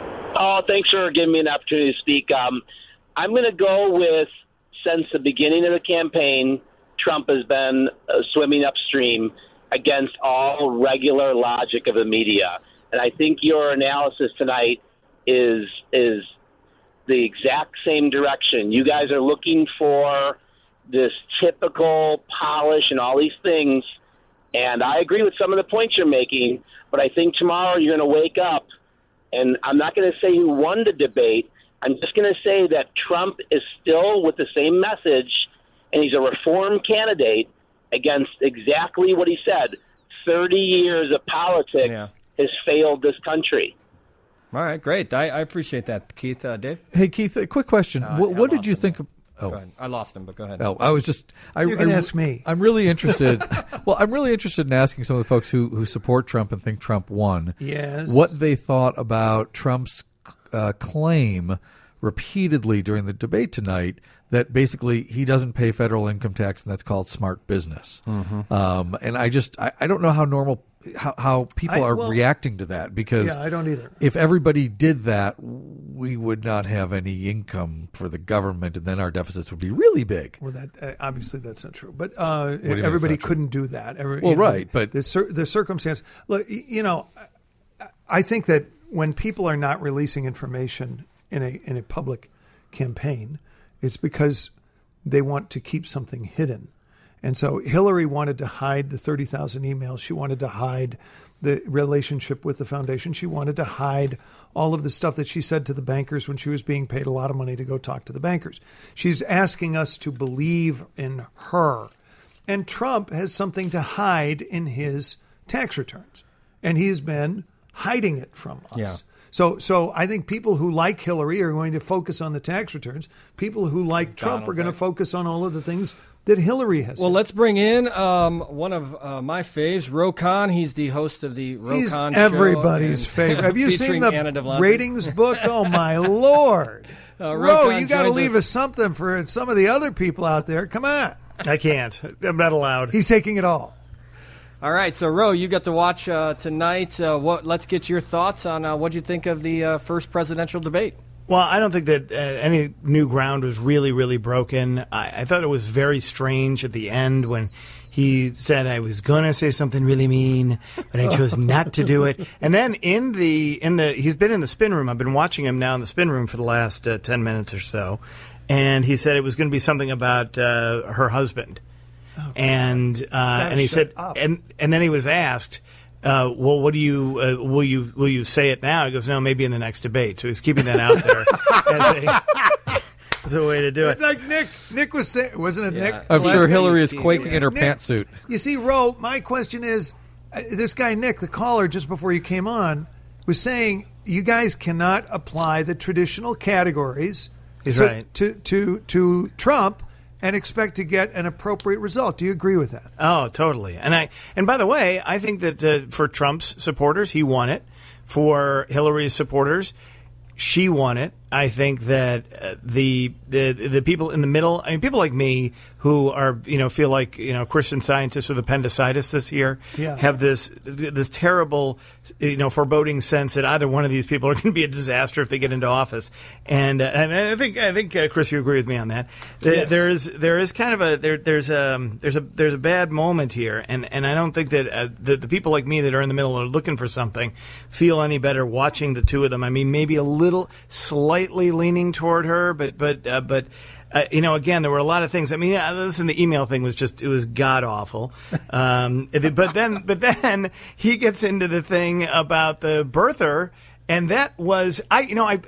S12: Oh, thanks for giving me an opportunity to speak. Um, I'm going to go with, since the beginning of the campaign, Trump has been uh, swimming upstream against all regular logic of the media. And I think your analysis tonight is is the exact same direction. You guys are looking for this typical polish and all these things, and I agree with some of the points you're making, but I think tomorrow you're going to wake up, and I'm not going to say who won the debate. I'm just going to say that Trump is still with the same message, and he's a reform candidate against exactly what he said. thirty years of politics
S2: Yeah.
S12: has failed this country.
S2: All right, great. I, I appreciate that, Keith. Uh, Dave?
S5: Hey, Keith, a quick question.
S2: Uh,
S5: what
S2: I
S5: what did
S2: lost
S5: you
S2: him
S5: think
S2: there.
S5: of... Oh.
S2: Go ahead. I lost him, but go ahead.
S5: Oh, I was just. I,
S8: You can
S5: I,
S8: ask me.
S5: I'm really interested. Well, I'm really interested in asking some of the folks who, who support Trump and think Trump won.
S8: Yes.
S5: What they thought about Trump's uh, claim repeatedly during the debate tonight that basically he doesn't pay federal income tax and that's called smart business.
S8: Mm-hmm.
S5: Um, and I just I, I don't know how normal how, how people
S8: I-
S5: are
S8: well,
S5: reacting to that because
S8: Yeah, I don't either.
S5: if everybody did that, we would not have any income for the government, and then our deficits would be really big.
S8: Well, that uh, obviously that's not true. But uh,
S5: do you mean
S8: everybody
S5: it's not true?
S8: couldn't do that. Every,
S5: Well,
S8: you know,
S5: right, but-
S8: the cir- the circumstance. Look, y- you know, I- I think that when people are not releasing information in a in a public campaign, it's because they want to keep something hidden. And so Hillary wanted to hide the thirty thousand emails. She wanted to hide the relationship with the foundation. She wanted to hide all of the stuff that she said to the bankers when she was being paid a lot of money to go talk to the bankers. She's asking us to believe in her. And Trump has something to hide in his tax returns. And he's been hiding it from us.
S2: Yeah.
S8: So, so I think people who like Hillary are going to focus on the tax returns. People who like Trump
S2: Donald
S8: are going to
S2: Trump.
S8: focus on all of the things that Hillary has.
S2: Well,
S8: said.
S2: let's bring in um, one of uh, my faves, Ro Khan. He's the host of the Ro
S8: He's
S2: Khan Show.
S8: everybody's
S2: and-
S8: favorite. Have you seen
S2: featuring
S8: the
S2: Anna Devlin.
S8: ratings book? Oh, my Lord.
S2: Uh,
S8: Ro,
S2: Khan
S8: you got to
S2: joins
S8: leave
S2: us.
S8: us something for some of the other people out there. Come on.
S13: I can't. I'm not allowed.
S8: He's taking it all.
S2: All right, so Ro, you got to watch uh, tonight. Uh, what? Let's get your thoughts on uh, what you think of the uh, first presidential debate.
S13: Well, I don't think that uh, any new ground was really, really broken. I, I thought it was very strange at the end when he said I was going to say something really mean, but I chose not to do it. And then in the in the he's been in the spin room. I've been watching him now in the spin room for the last uh, ten minutes or so, and he said it was going to be something about uh, her husband.
S8: Oh,
S13: and uh, and he said,
S8: up.
S13: and and then he was asked, uh, "Well, what do you uh, will you will you say it now?" He goes, "No, maybe in the next debate." So he's keeping that out there as, a, as a way to do
S8: It's
S13: it.
S8: like Nick. Nick was saying, wasn't it,
S2: Yeah.
S8: Nick?
S5: I'm
S8: Last
S5: sure
S8: week?
S5: Hillary is quaking in her
S8: Nick,
S5: pantsuit.
S8: You see, Ro, my question is, uh, this guy Nick, the caller, just before you came on, was saying you guys cannot apply the traditional categories
S13: He's
S8: to,
S13: right.
S8: to, to, to Trump and expect to get an appropriate result. Do you agree with that?
S13: Oh, totally. And I and by the way, I think that uh, for Trump's supporters, he won it. For Hillary's supporters, she won it. I think that uh, the the the people in the middle, I mean, people like me who are you know feel like you know Christian Scientists with appendicitis this year,
S8: Yeah.
S13: have this this terrible you know foreboding sense that either one of these people are going to be a disaster if they get into office. And uh, and I think I think uh, Chris, you agree with me on that. The,
S8: Yes.
S13: There is there is kind of a there there's a there's a there's a bad moment here, and, and I don't think that uh, the the people like me that are in the middle are looking for something feel any better watching the two of them. I mean, maybe a little slightly leaning toward her, but but uh, but. Uh, you know, again, there were a lot of things. I mean, uh, listen, the email thing was just, it was god awful. Um, but then, but then he gets into the thing about the birther, and that was, I, you know, I,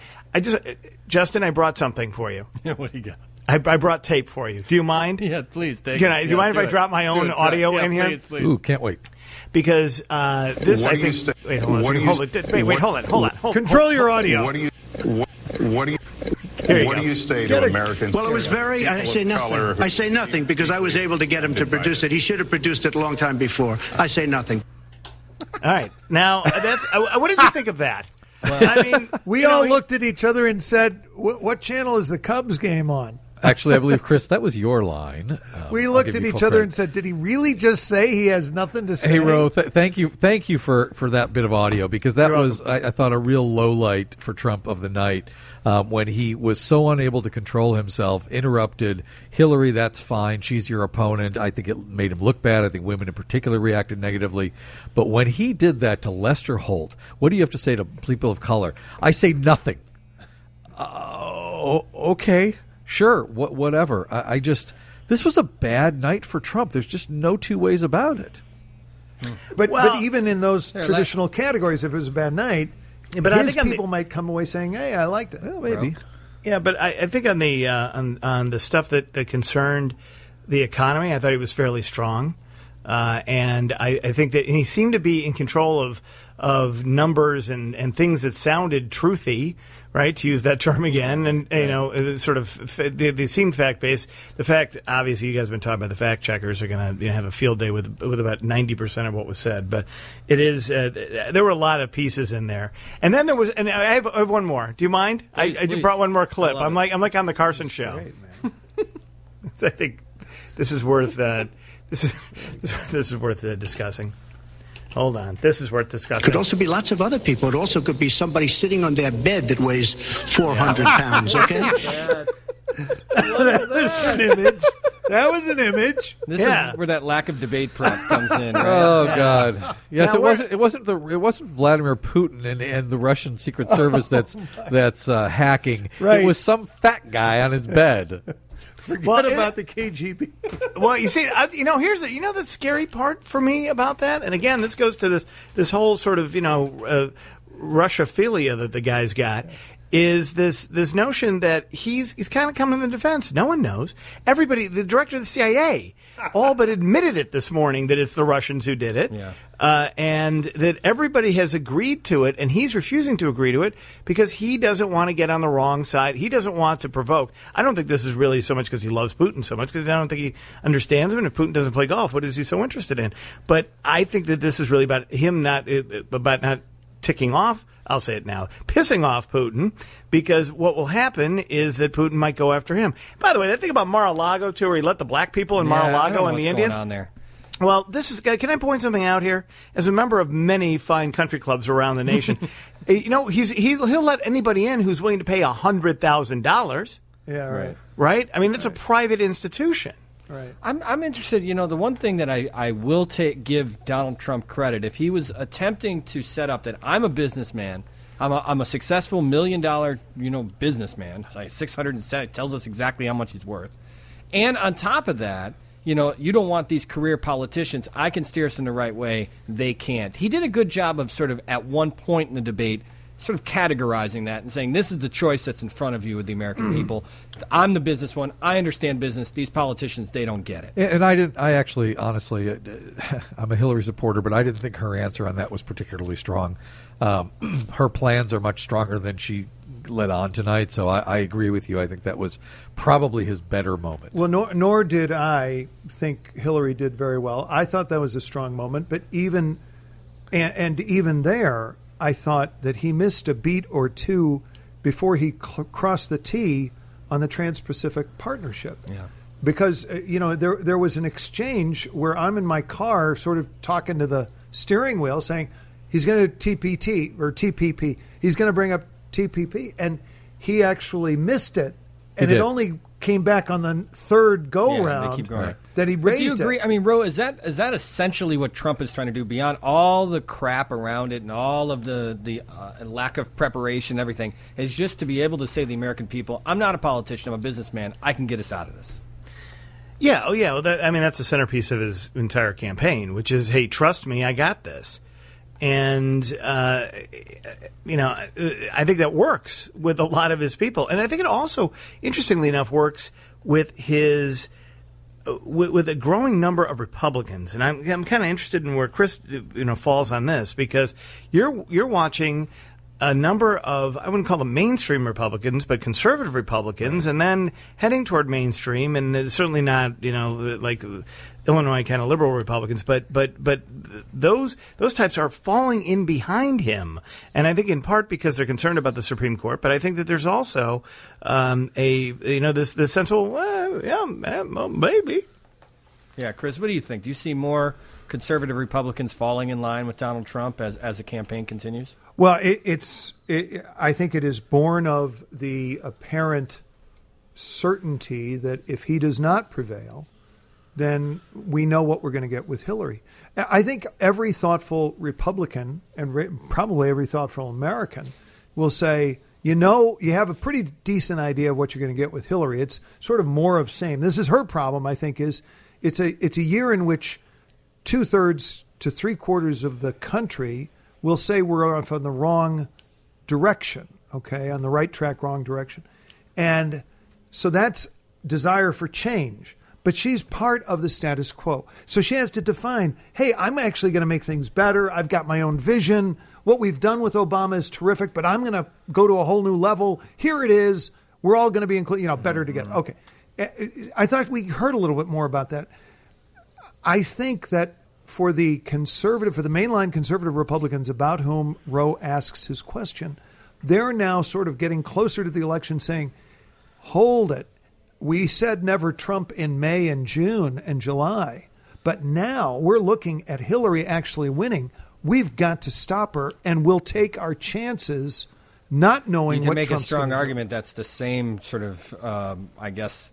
S13: I just, Justin, I brought something for you.
S4: What do you got?
S13: I, I brought tape for you. Do you mind?
S4: Yeah, please take
S13: Can
S4: it.
S13: I, do
S4: Yeah,
S13: you mind
S4: do
S13: if I
S4: it.
S13: drop my
S4: Do
S13: own
S4: it, do it.
S13: audio
S4: Yeah,
S13: in here?
S4: please, please.
S5: Ooh, can't wait.
S13: Because uh, this,
S14: What
S13: I
S14: do you
S13: think.
S14: sta-
S13: wait, hold on. a
S14: what do
S13: second.
S14: you
S13: Hold
S14: sta-
S13: it. Wait, wait,
S14: what-
S13: hold on. Hold on. Hold,
S8: Control
S13: hold,
S8: your audio.
S14: What do you what, what do you
S13: Here you
S14: what
S13: go.
S14: do you say
S8: Get
S14: to
S8: a-
S14: Americans?
S15: Well, it was very, I say nothing.
S14: Color,
S15: I say nothing because I was able to get him to produce it. He should have produced it a long time before. I say nothing.
S13: All right. Now, that's, uh, what did you think of that? I mean,
S8: We
S13: you
S8: all
S13: know,
S8: looked at each other and said, "What what channel is the Cubs game on?"
S5: Actually, I believe, Chris, that was your line. Um,
S8: we
S5: I'll
S8: looked
S5: give
S8: at
S5: you
S8: each
S5: full
S8: other
S5: credit.
S8: and said, "Did he really just say he has nothing to say?"
S5: Hey, Ro, th- thank you, thank you for, for that bit of audio, because that
S8: You're
S5: was, I, I thought, a real low light for Trump of the night um, when he was so unable to control himself, interrupted Hillary. That's fine; she's your opponent. I think it made him look bad. I think women in particular reacted negatively. But when he did that to Lester Holt, what do you have to say to people of color? I say nothing. Uh, okay, sure, wh- whatever. I, I just, this was a bad night for Trump. There's just no two ways about it.
S8: But
S13: Well-
S8: but even in those
S2: Here,
S8: traditional categories, if it was a bad night,
S13: Yeah, but I
S8: his
S13: think on
S8: people
S13: the-
S8: might come away saying, "Hey, I liked it."
S5: Well, maybe.
S13: Yeah, but I, I think on the uh, on, on the stuff that, that concerned the economy, I thought he was fairly strong, uh, and I, I think that and he seemed to be in control of of numbers and, and things that sounded truthy, right? To use that term again, and you know, it sort of they, they seemed fact based. The fact, obviously, you guys have been talking about the fact checkers are going to you know, have a field day with with about ninety percent of what was said, but it is uh, there were a lot of pieces in there, and then there was, and I have, I have one more. Do you mind?
S2: Please,
S13: I, I
S2: please.
S13: brought one more clip.
S2: I love
S13: I'm
S2: it.
S13: like I'm like on the Carson show.
S8: Great, man.
S13: I think this is worth uh, this is this is worth uh, discussing. Hold on, this is worth discussing.
S15: Could also be lots of other people. It also could be somebody sitting on their bed that weighs four hundred pounds, okay?
S8: That was an image. That was an image.
S2: This
S13: Yeah.
S2: is where that lack of debate prep comes in. Right?
S5: Oh God! Yes,
S13: Now,
S5: it
S13: we're-
S5: wasn't. It wasn't the. It wasn't Vladimir Putin and, and the Russian Secret Service that's that's uh, hacking.
S8: Right.
S5: It was some fat guy on his bed.
S8: Forget
S13: Well, it-
S8: about the K G B.
S13: Well, you see, I, you know, here's the, you know the scary part for me about that, and again, this goes to this this whole sort of you know uh, Russiaphilia that the guy's got. Is this this notion that he's he's kind of coming to the defense? No one knows. Everybody, the director of the C I A, all but admitted it this morning that it's the Russians who did it,
S2: Yeah.
S13: uh, and that everybody has agreed to it, and he's refusing to agree to it because he doesn't want to get on the wrong side. He doesn't want to provoke. I don't think this is really so much because he loves Putin so much, because I don't think he understands him. And if Putin doesn't play golf, what is he so interested in? But I think that this is really about him not uh, about not ticking off. I'll say it now, pissing off Putin, because what will happen is that Putin might go after him. By the way, that thing about Mar-a-Lago, too, where he let the black people in
S2: Yeah, I don't
S13: Mar-a-Lago
S2: know
S13: and
S2: what's
S13: the
S2: going
S13: Indians.
S2: on there.
S13: Well, this is. Can I point something out here? As a member of many fine country clubs around the nation, you know, he's he, he'll let anybody in who's willing to pay a hundred thousand dollars.
S8: Yeah, right.
S13: Right? I mean, it's a private institution.
S8: Right.
S2: I'm I'm interested. You know, the one thing that I, I will take give Donald Trump credit, if he was attempting to set up that I'm a businessman, I'm a, I'm a successful million dollar you know businessman. Like six hundred tells us exactly how much he's worth, and on top of that, you know, you don't want these career politicians. I can steer us in the right way. They can't. He did a good job of sort of at one point in the debate, sort of categorizing that and saying this is the choice that's in front of you with the American people. I'm the business one. I understand business. These politicians, they don't get it.
S5: And and I didn't. I actually, honestly, uh, I'm a Hillary supporter, but I didn't think her answer on that was particularly strong. Um, her plans are much stronger than she let on tonight. So I, I agree with you. I think that was probably his better moment.
S8: Well, nor, nor did I think Hillary did very well. I thought that was a strong moment, but even and, and even there, I thought that he missed a beat or two before he cl- crossed the T on the Trans-Pacific Partnership.
S2: Yeah.
S8: Because uh, you know there there was an exchange where I'm in my car, sort of talking to the steering wheel, saying he's going to T P T or T P P. He's going to bring up T P P, and he actually missed it, and
S5: He
S8: it
S5: did.
S8: only came back on the third go
S2: Yeah,
S8: round
S2: they keep going.
S8: that he
S2: But do you
S8: raised
S2: agree?
S8: it.
S2: I mean, Ro, is that is that essentially what Trump is trying to do beyond all the crap around it and all of the the uh, lack of preparation and everything? Is just to be able to say to the American people, I'm not a politician, I'm a businessman. I can get us out of this.
S13: Yeah, oh yeah. Well, that, I mean, that's the centerpiece of his entire campaign, which is, "Hey, trust me, I got this." And uh, you know, I think that works with a lot of his people, and I think it also, interestingly enough, works with his with, with a growing number of Republicans. And I'm I'm kind of interested in where Chris, you know, falls on this, because you're you're watching a number of, I wouldn't call them mainstream Republicans, but conservative Republicans, and then heading toward mainstream, and it's certainly not, you know, like Illinois kind of liberal Republicans, but but but those those types are falling in behind him, and I think in part because they're concerned about the Supreme Court, but I think that there's also um, a you know this this sense of well, yeah, well, maybe.
S2: Yeah, Chris, what do you think? Do you see more conservative Republicans falling in line with Donald Trump as as the campaign continues?
S8: Well, it, it's. It, I think it is born of the apparent certainty that if he does not prevail, then we know what we're going to get with Hillary. I think every thoughtful Republican and re- probably every thoughtful American will say, you know, you have a pretty decent idea of what you're going to get with Hillary. It's sort of more of same. This is her problem, I think, is it's a it's a year in which two thirds to three quarters of the country will say we're off on the wrong direction, okay, on the right track, wrong direction. And so that's desire for change. But she's part of the status quo. So she has to define, hey, I'm actually going to make things better. I've got my own vision. What we've done with Obama is terrific, but I'm going to go to a whole new level. Here it is. We're all going to be, included, you know, better together. Okay. I thought we heard a little bit more about that. I think that for the conservative, for the mainline conservative Republicans about whom Roe asks his question, they're now sort of getting closer to the election saying, hold it. We said never Trump in May and June and July, but now we're looking at Hillary actually winning. We've got to stop her, and we'll take our chances not knowing what Trump's going to do. You
S2: can make a strong argument that's the same sort of, um, I guess,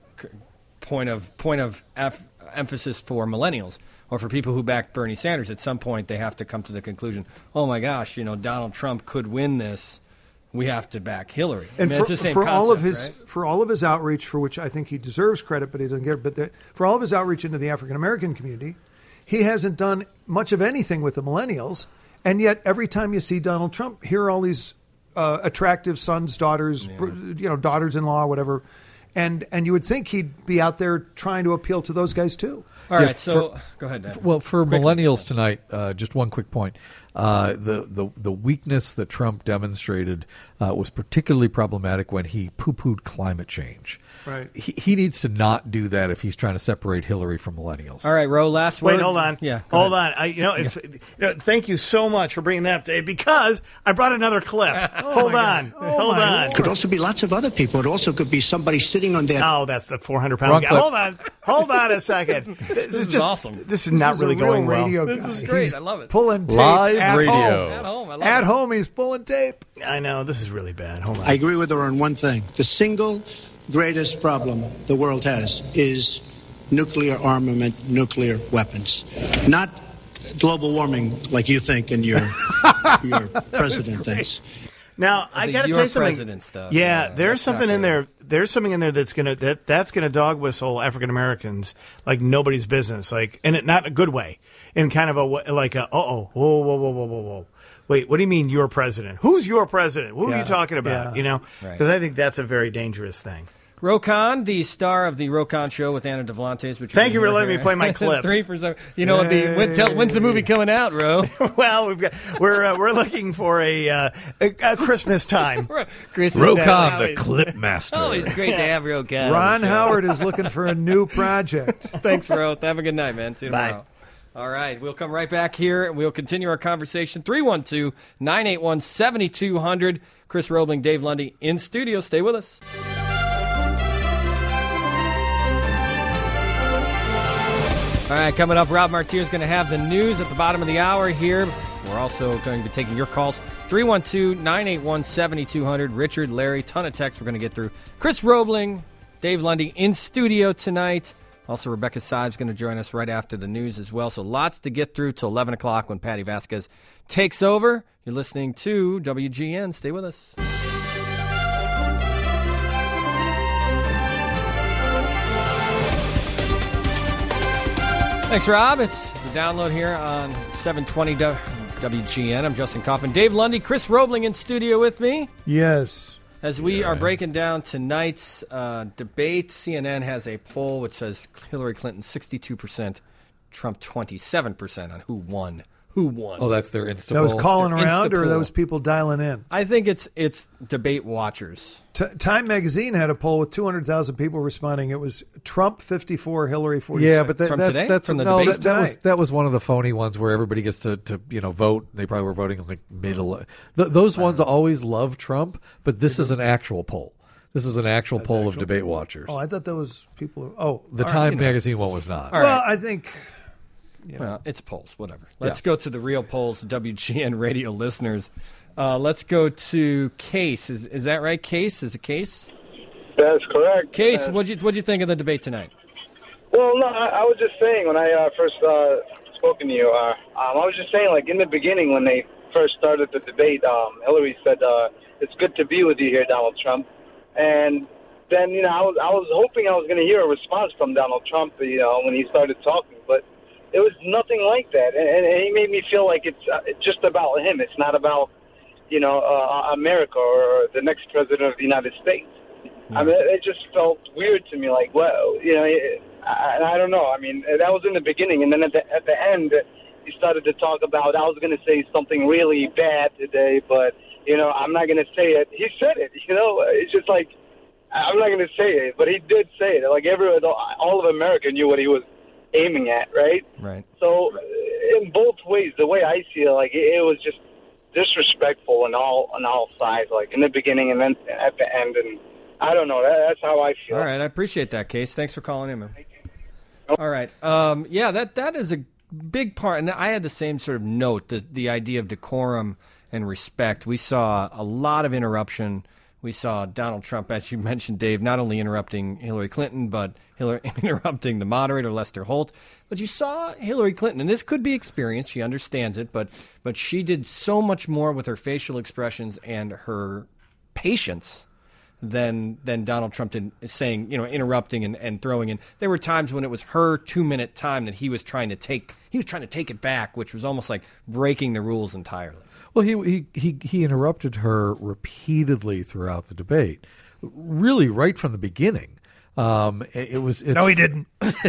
S2: point of point of F- emphasis for millennials. Or for people who back Bernie Sanders, at some point they have to come to the conclusion, oh my gosh, you know, Donald Trump could win this. We have to back Hillary.
S8: And
S2: I mean,
S8: for,
S2: it's the same
S8: for
S2: concept,
S8: all of his
S2: right?
S8: for all of his outreach, for which I think he deserves credit, but he doesn't get it. But the, for all of his outreach into the African American community, he hasn't done much of anything with the millennials. And yet, every time you see Donald Trump, here are all these uh, attractive sons, daughters, yeah. you know, daughters-in-law, whatever. And and you would think he'd be out there trying to appeal to those guys too.
S2: All
S5: yeah,
S2: right, so
S5: for,
S2: go ahead, Dan.
S5: Well, for
S2: Quickly.
S5: millennials tonight, uh, just one quick point. Uh, the, the the weakness that Trump demonstrated uh, was particularly problematic when he poo-pooed climate change.
S8: Right.
S5: He, he needs to not do that if he's trying to separate Hillary from millennials.
S2: All right, Ro, last word.
S13: Wait, hold on.
S2: Yeah,
S13: hold
S2: ahead.
S13: on. I, you know, it's, you know, thank you so much for bringing that up, Dave, because I brought another clip.
S8: oh
S13: hold on.
S8: Oh
S13: hold on.
S15: Could also be lots of other people. It also could be somebody sitting on their...
S13: Oh, that's the four hundred pound guy.
S5: clip.
S13: Hold on. Hold on a second. This,
S2: This is
S13: just,
S2: awesome.
S13: This is not
S8: This is
S13: really
S8: a real
S13: going well.
S8: radio
S2: This
S8: guy.
S2: is great.
S8: He's
S2: I love it.
S8: Pulling tape
S5: Live
S8: at
S5: radio.
S8: home.
S2: At home, I love
S8: At
S2: it.
S8: home, he's pulling tape.
S13: I know. This is really bad. Hold on.
S15: I agree with her on one thing. The single greatest problem the world has is nuclear armament, nuclear weapons. Not global warming like you think and your, your president thinks.
S13: Now I
S2: The
S13: got to
S2: your
S13: tell you something.
S2: president stuff.
S13: Yeah,
S2: Yeah,
S13: there's
S2: that's
S13: something
S2: not
S13: in
S2: good.
S13: there. There's something in there that's gonna that that's gonna dog whistle African Americans like nobody's business. Like, and it not in a good way. In kind of a wa- like a uh oh whoa whoa whoa whoa whoa whoa. Wait, what do you mean your president? Who's your president? Who are
S8: Yeah,
S13: you talking about?
S8: yeah.
S13: You know,
S2: Right.
S13: because I think that's a very dangerous thing.
S2: Rokon, the star of the Rokon Show with Anna Devlantes. Which
S13: Thank you for
S2: hear
S13: letting
S2: here.
S13: me play my clips.
S2: Three percent. You know what? The when, tell, when's the movie coming out, Ro?
S13: Well, we've got we're uh, we're looking for a, uh, a, a Christmas time.
S2: Chris is
S5: Rokon,
S2: down.
S5: the clip master.
S2: Always great to have Rokon.
S8: Ron
S2: on the show.
S8: Howard is looking for a new project.
S2: Thanks, Ro. Have a good night, man. See you
S13: Bye.
S2: tomorrow. All right, we'll come right back here. We'll continue our conversation. three one two, nine eight one, seven two zero zero. Chris Roebling, Dave Lundy in studio. Stay with us. All right, coming up, Rob Martier is going to have the news at the bottom of the hour here. We're also going to be taking your calls. three one two, nine eight one, seven two zero zero. Richard, Larry, ton of texts we're going to get through. Chris Roebling, Dave Lundy in studio tonight. Also, Rebecca Sives going to join us right after the news as well. So lots to get through till eleven o'clock when Patty Vasquez takes over. You're listening to W G N. Stay with us. Thanks, Rob. It's the download here on seven twenty W G N. I'm Justin Kaufman. Dave Lundy, Chris Roebling in studio with me.
S8: Yes.
S2: As we are breaking down tonight's uh, debate, C N N has a poll which says Hillary Clinton sixty-two percent, Trump twenty-seven percent on who won who won.
S5: Oh, that's their Insta
S8: That was
S5: poll?
S8: calling
S2: Their
S8: around,
S2: Insta
S8: or that
S2: poll.
S8: was people dialing in?
S2: I think it's it's debate watchers.
S8: T- Time Magazine had a poll with two hundred thousand people responding. It was Trump fifty-four, Hillary forty-six.
S5: Yeah, but that,
S2: From
S5: that's
S2: today?
S5: that's
S2: From the
S5: no,
S2: debate
S5: that, that was
S8: tonight.
S5: that was one of the phony ones where everybody gets to, to you know vote. They probably were voting in like middle. Th- those ones always love Trump, but this is an actual poll. This is an actual
S8: That's
S5: poll
S8: actual
S5: of debate watchers.
S8: Oh, I thought that was people. Who, oh,
S5: the
S8: all
S5: Time
S8: right, you know.
S5: Magazine one was not.
S2: All
S8: Well,
S2: right.
S8: I think. You know.
S2: Well, it's polls, whatever. Let's
S5: Yeah.
S2: go to the real polls, W G N radio listeners. Uh, let's go to Case. Is is that right? Case is it Case?
S11: That's correct.
S2: Case,
S11: Uh,
S2: what'd you what'd you think of the debate tonight?
S11: Well, no, I, I was just saying when I uh, first uh, spoken to you, uh, um, I was just saying, like in the beginning when they first started the debate, um, Hillary said, uh, "It's good to be with you here, Donald Trump," and then you know I was I was hoping I was going to hear a response from Donald Trump, you know, when he started talking, but it was nothing like that, and, and he made me feel like it's, uh, it's just about him. It's not about you know uh, America or the next president of the United States. I mean, it just felt weird to me, like, well, you know, I, I don't know. I mean, that was in the beginning, and then at the at the end, he started to talk about, I was going to say something really bad today, but, you know, I'm not going to say it. He said it, you know. It's just like, I'm not going to say it, but he did say it. Like, every, all of America knew what he was aiming at, right?
S2: Right.
S11: So, in both ways, the way I see it, like, it, it was just disrespectful on all on all sides, like, in the beginning and then at the end, and I don't know. That, that's how I feel.
S2: All right, I appreciate that, Case. Thanks for calling in, man. All right. Um, yeah, that that is a big part. And I had the same sort of note, the, the idea of decorum and respect. We saw a lot of interruption. We saw Donald Trump, as you mentioned, Dave, not only interrupting Hillary Clinton, but Hillary, interrupting the moderator, Lester Holt. But you saw Hillary Clinton, and this could be experience. She understands it, but but she did so much more with her facial expressions and her patience than than Donald Trump did, saying, you know, interrupting and, and throwing in. There were times when it was her two-minute time that he was trying to take he was trying to take it back, which was almost like breaking the rules entirely.
S5: Well, he he he, he interrupted her repeatedly throughout the debate, really right from the beginning. Um, it, it was it's,
S8: No, he didn't.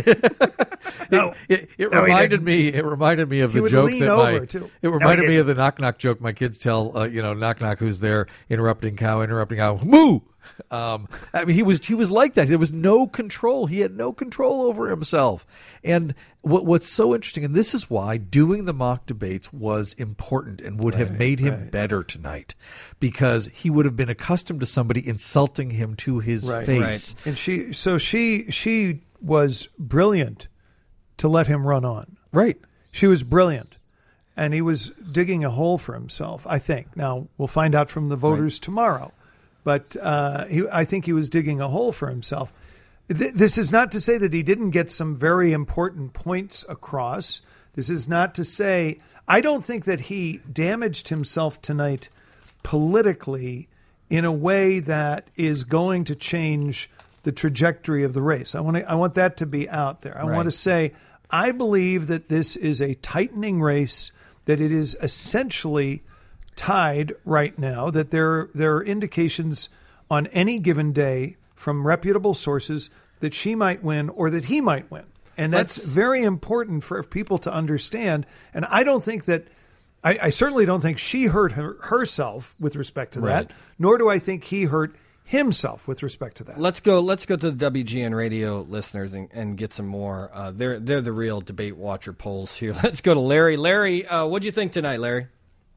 S8: no,
S5: it, it
S8: No, he
S5: reminded
S8: didn't.
S5: me. It reminded me of
S8: He
S5: the
S8: would
S5: joke
S8: lean
S5: that
S8: over,
S5: my.
S8: too.
S5: It
S8: No, he
S5: reminded me
S8: didn't.
S5: of the knock knock joke my kids tell. Uh, you know, knock knock. Who's there? Interrupting cow. Interrupting cow. Moo. Um, I mean, he was he was like that. There was no control. He had no control over himself. And what what's so interesting, and this is why doing the mock debates was important and would have
S8: Right,
S5: made him
S8: right.
S5: better tonight, because he would have been accustomed to somebody insulting him to his
S8: Right.
S5: face.
S8: And she, so she, she was brilliant to let him run on.
S5: Right.
S8: She was brilliant, and he was digging a hole for himself, I think. Now we'll find out from the voters tomorrow, but uh, he, I think he was digging a hole for himself. Th- this is not to say that he didn't get some very important points across. This is not to say I don't think that he damaged himself tonight politically in a way that is going to change the trajectory of the race. I want to, I want that to be out there. I
S2: Right.
S8: want to say I believe that this is a tightening race, that it is essentially tied right now, that there there are indications on any given day from reputable sources that she might win or that he might win. And that's
S2: Let's-
S8: very important for people to understand. And I don't think that I, I certainly don't think she hurt her, herself with respect to
S2: Right.
S8: that, nor do I think he hurt himself with respect to that.
S2: Let's go. Let's go to the W G N radio listeners and, and get some more. Uh, they're they're the real debate watcher polls here. Let's go to Larry. Larry, uh, what do you think tonight, Larry?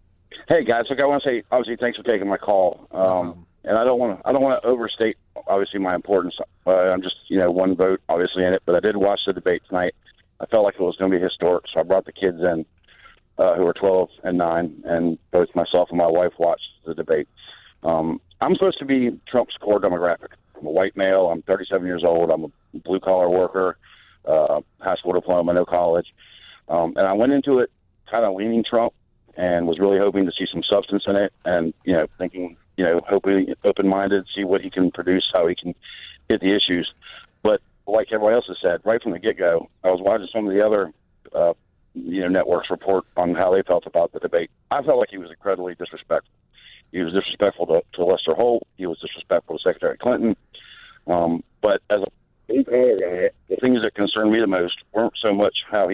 S16: Hey guys, look, I want to say obviously thanks for taking my call, um, and I don't want to I don't want to overstate obviously my importance. Uh, I'm just you know one vote obviously in it, but I did watch the debate tonight. I felt like it was going to be historic, so I brought the kids in uh, who are twelve and nine, and both myself and my wife watched the debate. Um, I'm supposed to be Trump's core demographic. I'm a white male. I'm thirty-seven years old. I'm a blue collar worker, uh, high school diploma, no college, um, and I went into it kind of leaning Trump, and was really hoping to see some substance in it, and you know, thinking, you know, hoping open-minded, see what he can produce, how he can hit the issues. But like everybody else has said, right from the get-go, I was watching some of the other, uh, you know, networks report on how they felt about the debate. I felt like he was incredibly disrespectful. He was disrespectful to, to Lester Holt. He was disrespectful to Secretary Clinton. Um, but as a blue-collar guy, the things that concerned me the most weren't so much how he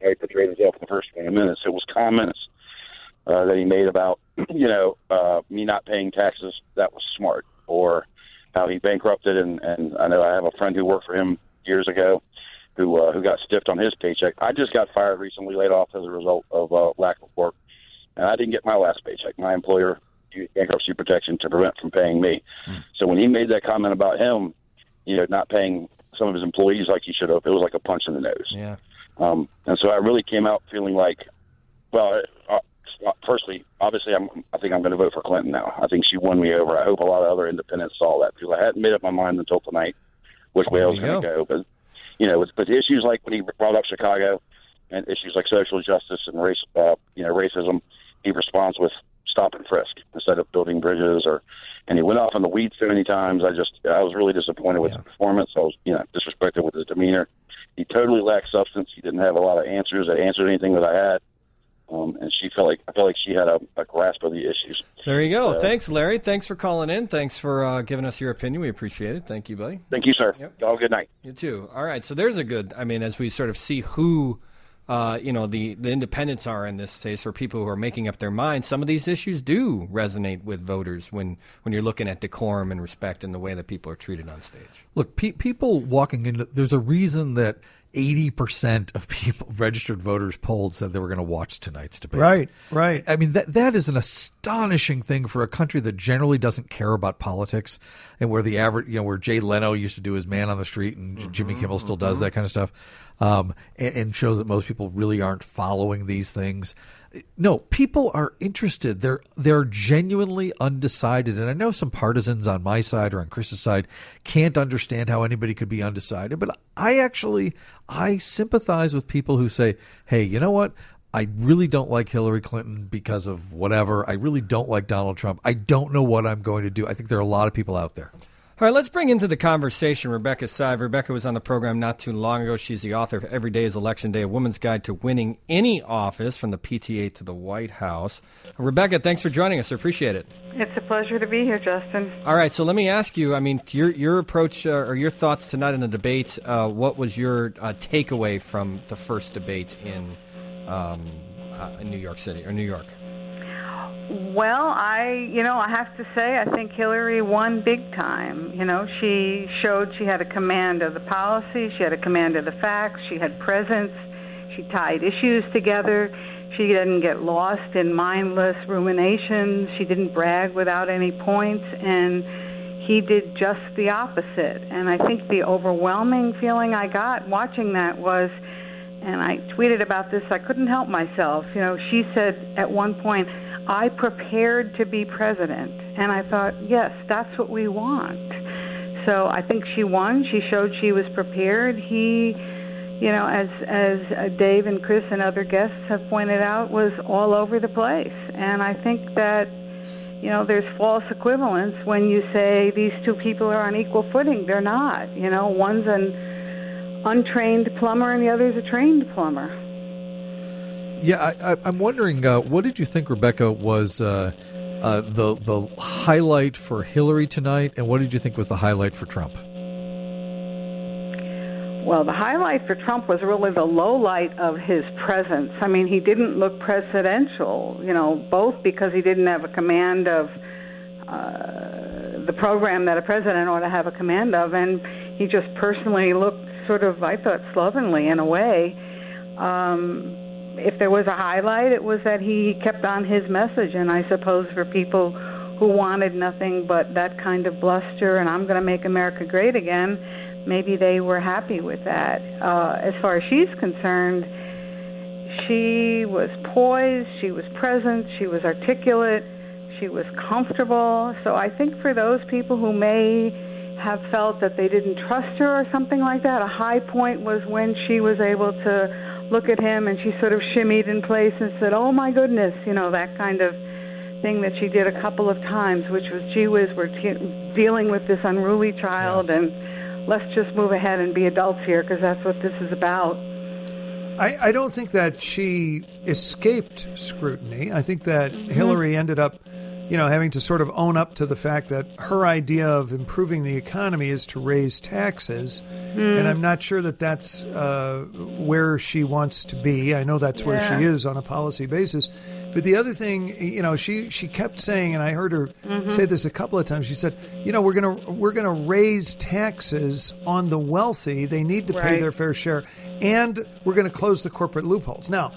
S16: he put the ratings up in the first twenty minutes. It was comments uh, that he made about, you know, uh, me not paying taxes. That was smart. Or how he bankrupted, and, and I know I have a friend who worked for him years ago who uh, who got stiffed on his paycheck. I just got fired recently, laid off as a result of uh, lack of work, and I didn't get my last paycheck. My employer used bankruptcy protection to prevent from paying me. Mm. So when he made that comment about him, you know, not paying some of his employees like he should have, it was like a punch in the nose.
S2: Yeah.
S16: Um, and so I really came out feeling like, well, uh, firstly, obviously, I'm, I think I'm going to vote for Clinton now. I think she won me over. I hope a lot of other independents saw that, because I hadn't made up my mind until tonight which way I was going to go. But, you know, with, but issues like when he brought up Chicago and issues like social justice and race, uh, you know, racism, he responds with stop and frisk instead of building bridges. Or, and he went off on the weeds so many times. I just, I was really disappointed with yeah. his performance. I was, you know, disrespected with his demeanor. He totally lacked substance. He didn't have a lot of answers that answered anything that I had. Um, and she felt like I felt like she had a, a grasp of the issues.
S2: There you go.
S16: Uh,
S2: Thanks, Larry. Thanks for calling in. Thanks for uh, giving us your opinion. We appreciate it. Thank you, buddy.
S16: Thank you, sir. Yep. Y'all have a good night.
S2: You too. All right. So there's a good. I mean, as we sort of see who, uh, you know, the the independents are in this case, or people who are making up their minds. Some of these issues do resonate with voters when when you're looking at decorum and respect and the way that people are treated on stage.
S5: Look, pe- people walking in. There's a reason that eighty percent of people, registered voters polled, said they were going to watch tonight's debate.
S8: Right, right.
S5: I mean, that that is an astonishing thing for a country that generally doesn't care about politics, and where the average, you know, where Jay Leno used to do his Man on the Street, and mm-hmm, Jimmy Kimmel still mm-hmm. does that kind of stuff, um, and, and shows that most people really aren't following these things. No, people are interested. They're they're genuinely undecided. And I know some partisans on my side or on Chris's side can't understand how anybody could be undecided. But I actually, I sympathize with people who say, hey, you know what? I really don't like Hillary Clinton because of whatever. I really don't like Donald Trump. I don't know what I'm going to do. I think there are a lot of people out there.
S2: All right, let's bring into the conversation Rebecca Sive. Rebecca was on the program not too long ago. She's the author of Every Day is Election Day, A Woman's Guide to Winning Any Office, from the P T A to the White House. Rebecca, thanks for joining us. I appreciate it.
S17: It's a pleasure to be here, Justin.
S2: All right, so let me ask you, I mean, your your approach uh, or your thoughts tonight in the debate, uh, what was your uh, takeaway from the first debate in, um, uh, in New York City, or New York?
S17: Well, I, you know, I have to say, I think Hillary won big time. You know, she showed she had a command of the policy, she had a command of the facts, she had presence, she tied issues together, she didn't get lost in mindless ruminations, she didn't brag without any points, and he did just the opposite. And I think the overwhelming feeling I got watching that was, and I tweeted about this, I couldn't help myself. You know, she said at one point, I prepared to be president. And I thought, yes, that's what we want. So I think she won. She showed she was prepared. He, you know, as as Dave and Chris and other guests have pointed out, was all over the place. And I think that, you know, there's false equivalence when you say these two people are on equal footing. They're not. You know, one's an untrained plumber and the other's a trained plumber.
S5: Yeah, I, I, I'm wondering, uh, what did you think, Rebecca, was uh, uh, the the highlight for Hillary tonight, and what did you think was the highlight for Trump?
S17: Well, the highlight for Trump was really the low light of his presence. I mean, he didn't look presidential, you know, both because he didn't have a command of uh, the program that a president ought to have a command of, and he just personally looked sort of, I thought, slovenly in a way. Um If there was a highlight, it was that he kept on his message, and I suppose for people who wanted nothing but that kind of bluster and I'm going to make America great again, maybe they were happy with that. Uh, as far as she's concerned, she was poised, she was present, she was articulate, she was comfortable. So I think for those people who may have felt that they didn't trust her or something like that, a high point was when she was able to look at him and she sort of shimmied in place and said, oh my goodness, you know, that kind of thing that she did a couple of times, which was, gee whiz, we're t- dealing with this unruly child, and let's just move ahead and be adults here, because that's what this is about.
S8: I, I don't think that she escaped scrutiny. I think that mm-hmm. Hillary ended up you know, having to sort of own up to the fact that her idea of improving the economy is to raise taxes. Mm. And I'm not sure that that's uh, where she wants to be. I know that's yeah. where she is on a policy basis. But the other thing, you know, she, she kept saying, and I heard her mm-hmm. say this a couple of times, she said, you know, we're going to we're going to raise taxes on the wealthy. They need to right. pay their fair share. And we're going to close the corporate loopholes. Now,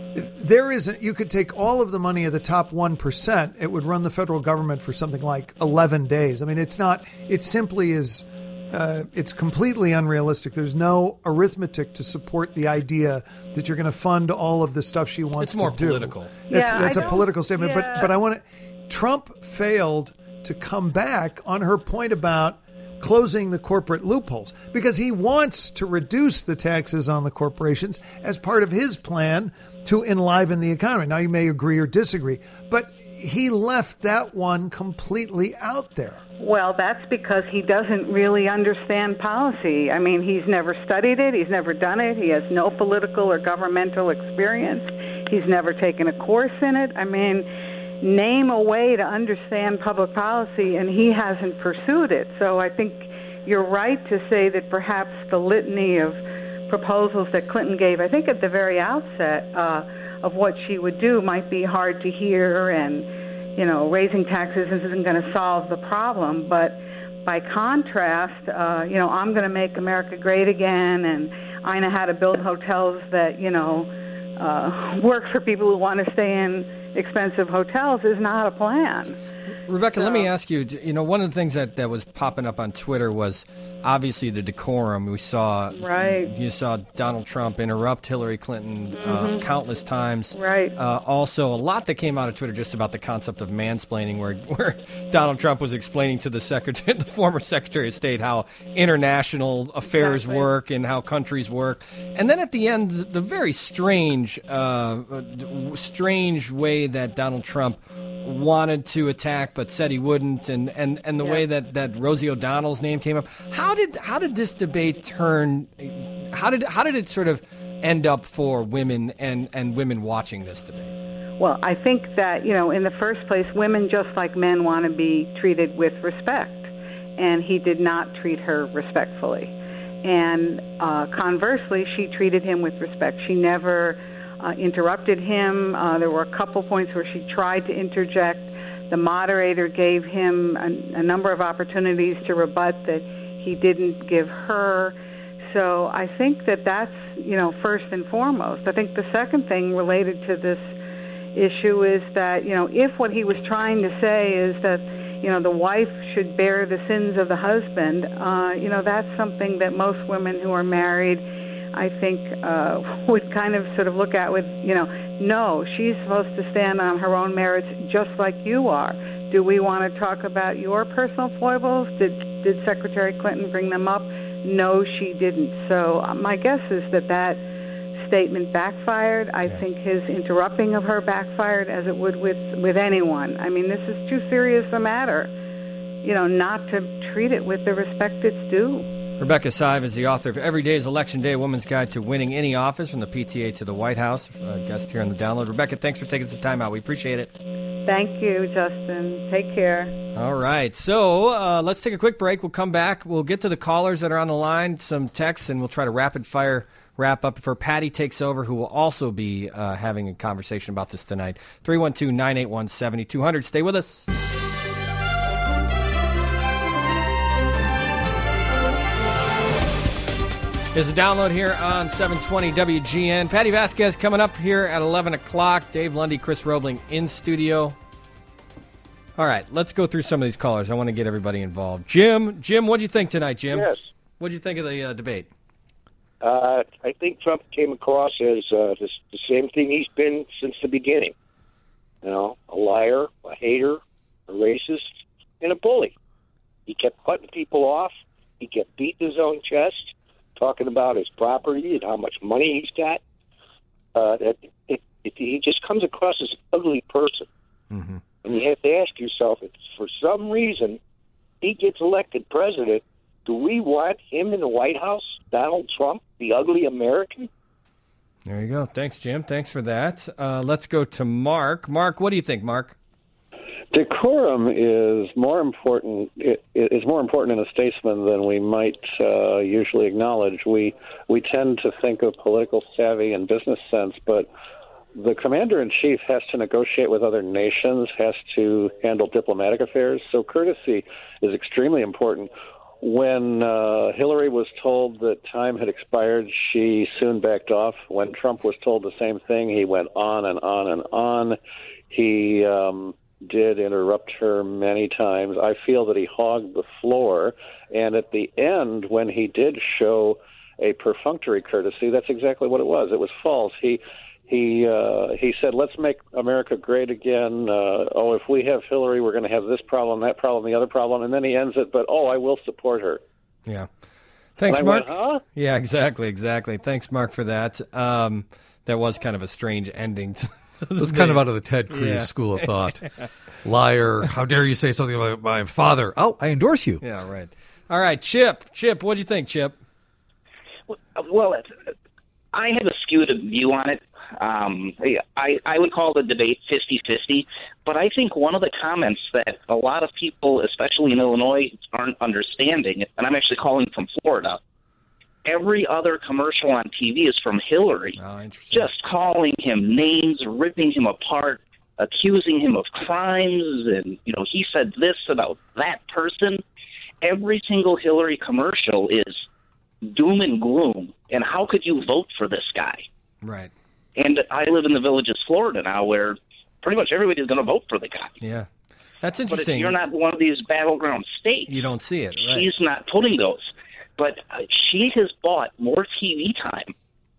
S8: there isn't, you could take all of the money of the top one percent. It would run the federal government for something like eleven days. I mean, it's not, it simply is, uh, it's completely unrealistic. There's no arithmetic to support the idea that you're going to fund all of the stuff she wants
S2: it's more
S8: to do.
S2: Political.
S8: That's,
S17: yeah,
S8: that's
S17: a
S8: political statement.
S17: Yeah.
S8: But, but I want to, Trump failed to come back on her point about closing the corporate loopholes because he wants to reduce the taxes on the corporations as part of his plan to enliven the economy. Now, you may agree or disagree, but he left that one completely out there.
S17: Well, that's because he doesn't really understand policy. I mean, he's never studied it. He's never done it. He has no political or governmental experience. He's never taken a course in it. I mean, name a way to understand public policy, and he hasn't pursued it. So I think you're right to say that perhaps the litany of proposals that Clinton gave, I think at the very outset, uh, of what she would do might be hard to hear, and, you know, raising taxes isn't going to solve the problem. But by contrast, uh, you know, I'm going to make America great again, and I know how to build hotels that, you know, uh, work for people who want to stay in expensive hotels is not a plan.
S2: Rebecca,
S17: so,
S2: let me ask you, you know, one of the things that, that was popping up on Twitter was obviously the decorum. We saw,
S17: right.
S2: you saw Donald Trump interrupt Hillary Clinton
S17: mm-hmm.
S2: uh, countless times.
S17: Right.
S2: Uh, also, a lot that came out of Twitter just about the concept of mansplaining, where where Donald Trump was explaining to the secretary, the former Secretary of State, how international affairs
S17: exactly.
S2: work and how countries work. And then at the end, the very strange, uh, strange way that Donald Trump wanted to attack but said he wouldn't, and, and, and the
S17: yeah.
S2: way that, that Rosie O'Donnell's name came up. How did how did this debate turn? How did how did it sort of end up for women and, and women watching this debate?
S17: Well, I think that, you know, in the first place, women, just like men, want to be treated with respect, and he did not treat her respectfully. And uh, conversely, she treated him with respect. She never Uh, interrupted him. Uh, there were a couple points where she tried to interject. The moderator gave him a, a number of opportunities to rebut that he didn't give her. So I think that that's, you know, first and foremost. I think the second thing related to this issue is that, you know, if what he was trying to say is that, you know, the wife should bear the sins of the husband, uh, you know, that's something that most women who are married, I think, uh, would kind of sort of look at with, you know, no, she's supposed to stand on her own merits just like you are. Do we want to talk about your personal foibles? Did did Secretary Clinton bring them up? No, she didn't. So uh, my guess is that that statement backfired. I yeah. think his interrupting of her backfired, as it would with, with anyone. I mean, this is too serious a matter, you know, not to treat it with the respect it's due.
S2: Rebecca Sive is the author of Every Day is Election Day, A Woman's Guide to Winning Any Office, from the P T A to the White House. Uh, guest here on the Download. Rebecca, thanks for taking some time out. We appreciate it.
S17: Thank you, Justin. Take care.
S2: All right. So uh, let's take a quick break. We'll come back. We'll get to the callers that are on the line, some texts, and we'll try to rapid fire wrap up before Patty takes over, who will also be uh, having a conversation about this tonight. three one two, nine eight one, seven two zero zero. Stay with us. There's a Download here on seven twenty W G N. Patty Vasquez coming up here at eleven o'clock. Dave Lundy, Chris Roebling in studio. All right, let's go through some of these callers. I want to get everybody involved. Jim, Jim, what do you think tonight, Jim?
S18: Yes.
S2: What do you think of the uh, debate?
S18: Uh, I think Trump came across as uh, the, the same thing he's been since the beginning. You know, a liar, a hater, a racist, and a bully. He kept cutting people off. He kept beating his own chest, talking about his property and how much money he's got. Uh, that it, it, he just comes across as an ugly person.
S2: Mm-hmm.
S18: And you have to ask yourself, if for some reason he gets elected president, do we want him in the White House, Donald Trump, the ugly American?
S2: There you go. Thanks, Jim. Thanks for that. Uh, let's go to Mark. Mark, what do you think, Mark?
S19: Decorum is more important. It is more important in a statesman than we might uh, usually acknowledge. We we tend to think of political savvy and business sense, but the commander-in-chief has to negotiate with other nations, has to handle diplomatic affairs. So courtesy is extremely important. When uh, Hillary was told that time had expired, she soon backed off. When Trump was told the same thing, he went on and on and on. He um, did interrupt her many times. I feel that he hogged the floor. And at the end, when he did show a perfunctory courtesy, that's exactly what it was. It was false. He he uh, he said, let's make America great again. Uh, oh, if we have Hillary, we're going to have this problem, that problem, the other problem. And then he ends it, but, oh, I will support her.
S2: Yeah. Thanks,
S19: And I
S2: Mark.
S19: went, huh?
S2: Yeah, exactly, exactly. Thanks, Mark, for that. Um, that was kind of a strange ending to
S5: It was kind of out of the Ted Cruz
S2: Yeah.
S5: school of thought. Liar, how dare you say something about my father? Oh, I endorse you.
S2: Yeah, right. All right, Chip. Chip, what do you think, Chip?
S20: Well, I have a skewed view on it. Um, I, I would call the debate fifty-fifty, but I think one of the comments that a lot of people, especially in Illinois, aren't understanding, and I'm actually calling from Florida, every other commercial on T V is from Hillary,
S2: oh,
S20: just calling him names, ripping him apart, accusing him of crimes, and, you know, he said this about that person. Every single Hillary commercial is doom and gloom, and how could you vote for this guy?
S2: Right.
S20: And I live in the Villages, Florida now, where pretty much everybody's going to vote for the guy.
S2: Yeah. That's
S20: But if
S2: interesting.
S20: you're not one of these battleground states,
S2: You don't see it, right?
S20: she's not putting those. But uh, she has bought more T V time,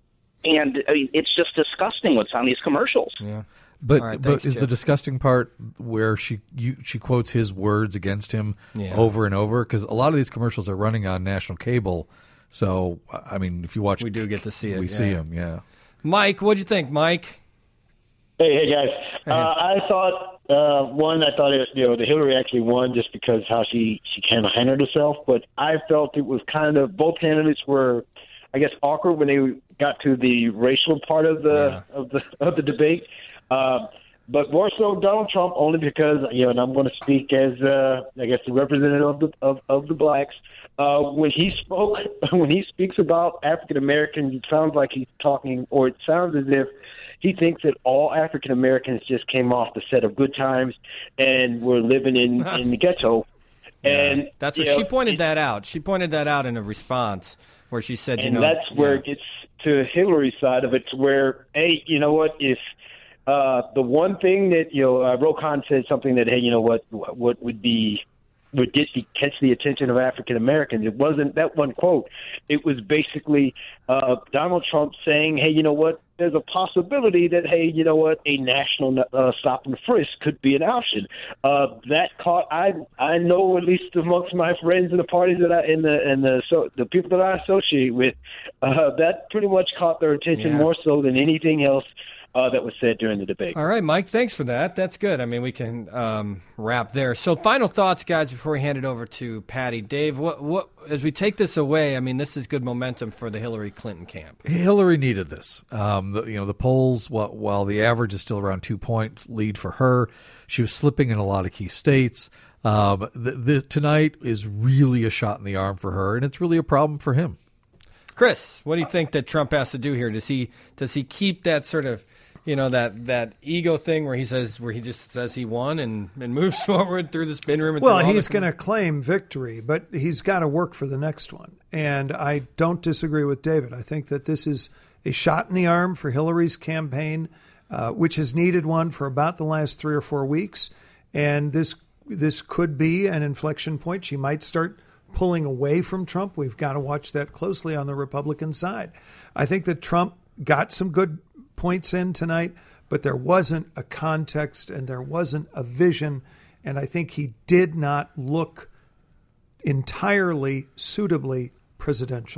S20: and I mean, it's just disgusting what's on these commercials.
S2: Yeah.
S5: But
S2: All right,
S5: but
S2: thanks,
S5: is
S2: Chip.
S5: the disgusting part where she you, she quotes his words against him
S2: Yeah.
S5: over and over? Because a lot of these commercials are running on national cable. So I mean, if you watch,
S2: We do get to see it,
S5: We
S2: yeah.
S5: see him, yeah.
S2: Mike, what'd you think, Mike?
S21: Hey, hey guys. Uh, I thought uh, one, I thought it, you know the Hillary actually won just because how she she kind of handled herself. But I felt it was kind of both candidates were, I guess, awkward when they got to the racial part of the of the of the debate. Uh, but more so Donald Trump, only because you know, and I'm going to speak as uh, I guess the representative of the of, of the blacks. Uh, when he spoke, when he speaks about African Americans, it sounds like he's talking, or it sounds as if he thinks that all African Americans just came off the set of Good Times and were living in, in the ghetto. And
S2: That's
S21: you
S2: what
S21: know,
S2: she pointed that out. She pointed that out in a response where she said, you
S21: and
S2: know,
S21: that's where
S2: yeah.
S21: it gets to Hillary's side of it, to where, hey, you know what, if uh, the one thing that, you know, uh, Rokan said something that, hey, you know what, what would be, would get the, catch the attention of African Americans. It wasn't that one quote. It was basically uh, Donald Trump saying, hey, you know what, there's a possibility that, hey, you know what, a national uh, stop and frisk could be an option. Uh, that caught, I I know at least amongst my friends in the parties that I, in the, and the, so, the people that I associate with, uh, that pretty much caught their attention
S2: Yeah.
S21: more so than anything else Uh, that was said during the debate.
S2: All right, Mike, thanks for that. That's good. I mean, we can um, wrap there. So final thoughts, guys, before we hand it over to Patty. Dave, what, what as we take this away, I mean, this is good momentum for the Hillary Clinton camp.
S5: Hillary needed this. Um, the, you know, the polls, while, while the average is still around two points lead for her, she was slipping in a lot of key states. Um, the, the, tonight is really a shot in the arm for her, and it's really a problem for him.
S2: Chris, what do you think that Trump has to do here? Does he does he keep that sort of, you know, that, that ego thing where he says where he just says he won and, and moves forward through the spin room? And
S8: Well,
S2: through all
S8: he's
S2: the-
S8: going to claim victory, but he's got to work for the next one. And I don't disagree with David. I think that this is a shot in the arm for Hillary's campaign, uh, which has needed one for about the last three or four weeks. And this this could be an inflection point. She might start pulling away from Trump. We've got to watch that closely on the Republican side. I think that Trump got some good points in tonight, but there wasn't a context and there wasn't a vision. And I think he did not look entirely suitably presidential.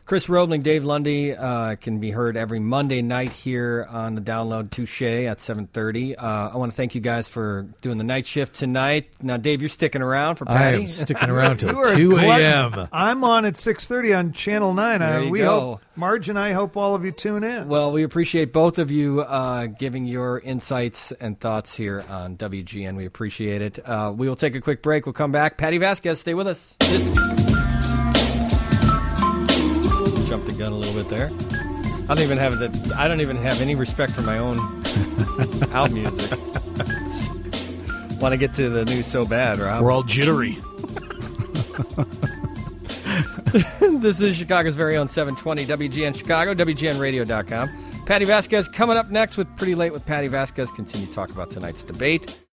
S2: Chris Roebling, Dave Lundy uh, can be heard every Monday night here on the Download Touche at seven thirty. Uh, I want to thank you guys for doing the night shift tonight. Now, Dave, you're sticking around for Patty.
S5: I am sticking around till
S8: You are
S5: two
S8: glutton.
S5: a.m.
S8: I'm on at six thirty on Channel nine.
S2: There
S8: Uh,
S2: you
S8: we
S2: go.
S8: hope, Marge and I hope all of you tune in.
S2: Well, we appreciate both of you uh, giving your insights and thoughts here on W G N. We appreciate it. Uh, we will take a quick break. We'll come back. Patty Vasquez, stay with us. Just jumped the gun a little bit there. I don't even have the, I don't even have any respect for my own out music. Want to get to the news so bad, Rob?
S4: We're all jittery.
S2: This is Chicago's very own seven twenty W G N Chicago, W G N radio dot com. Patty Vasquez coming up next with Pretty Late with Patty Vasquez. Continue to talk about tonight's debate.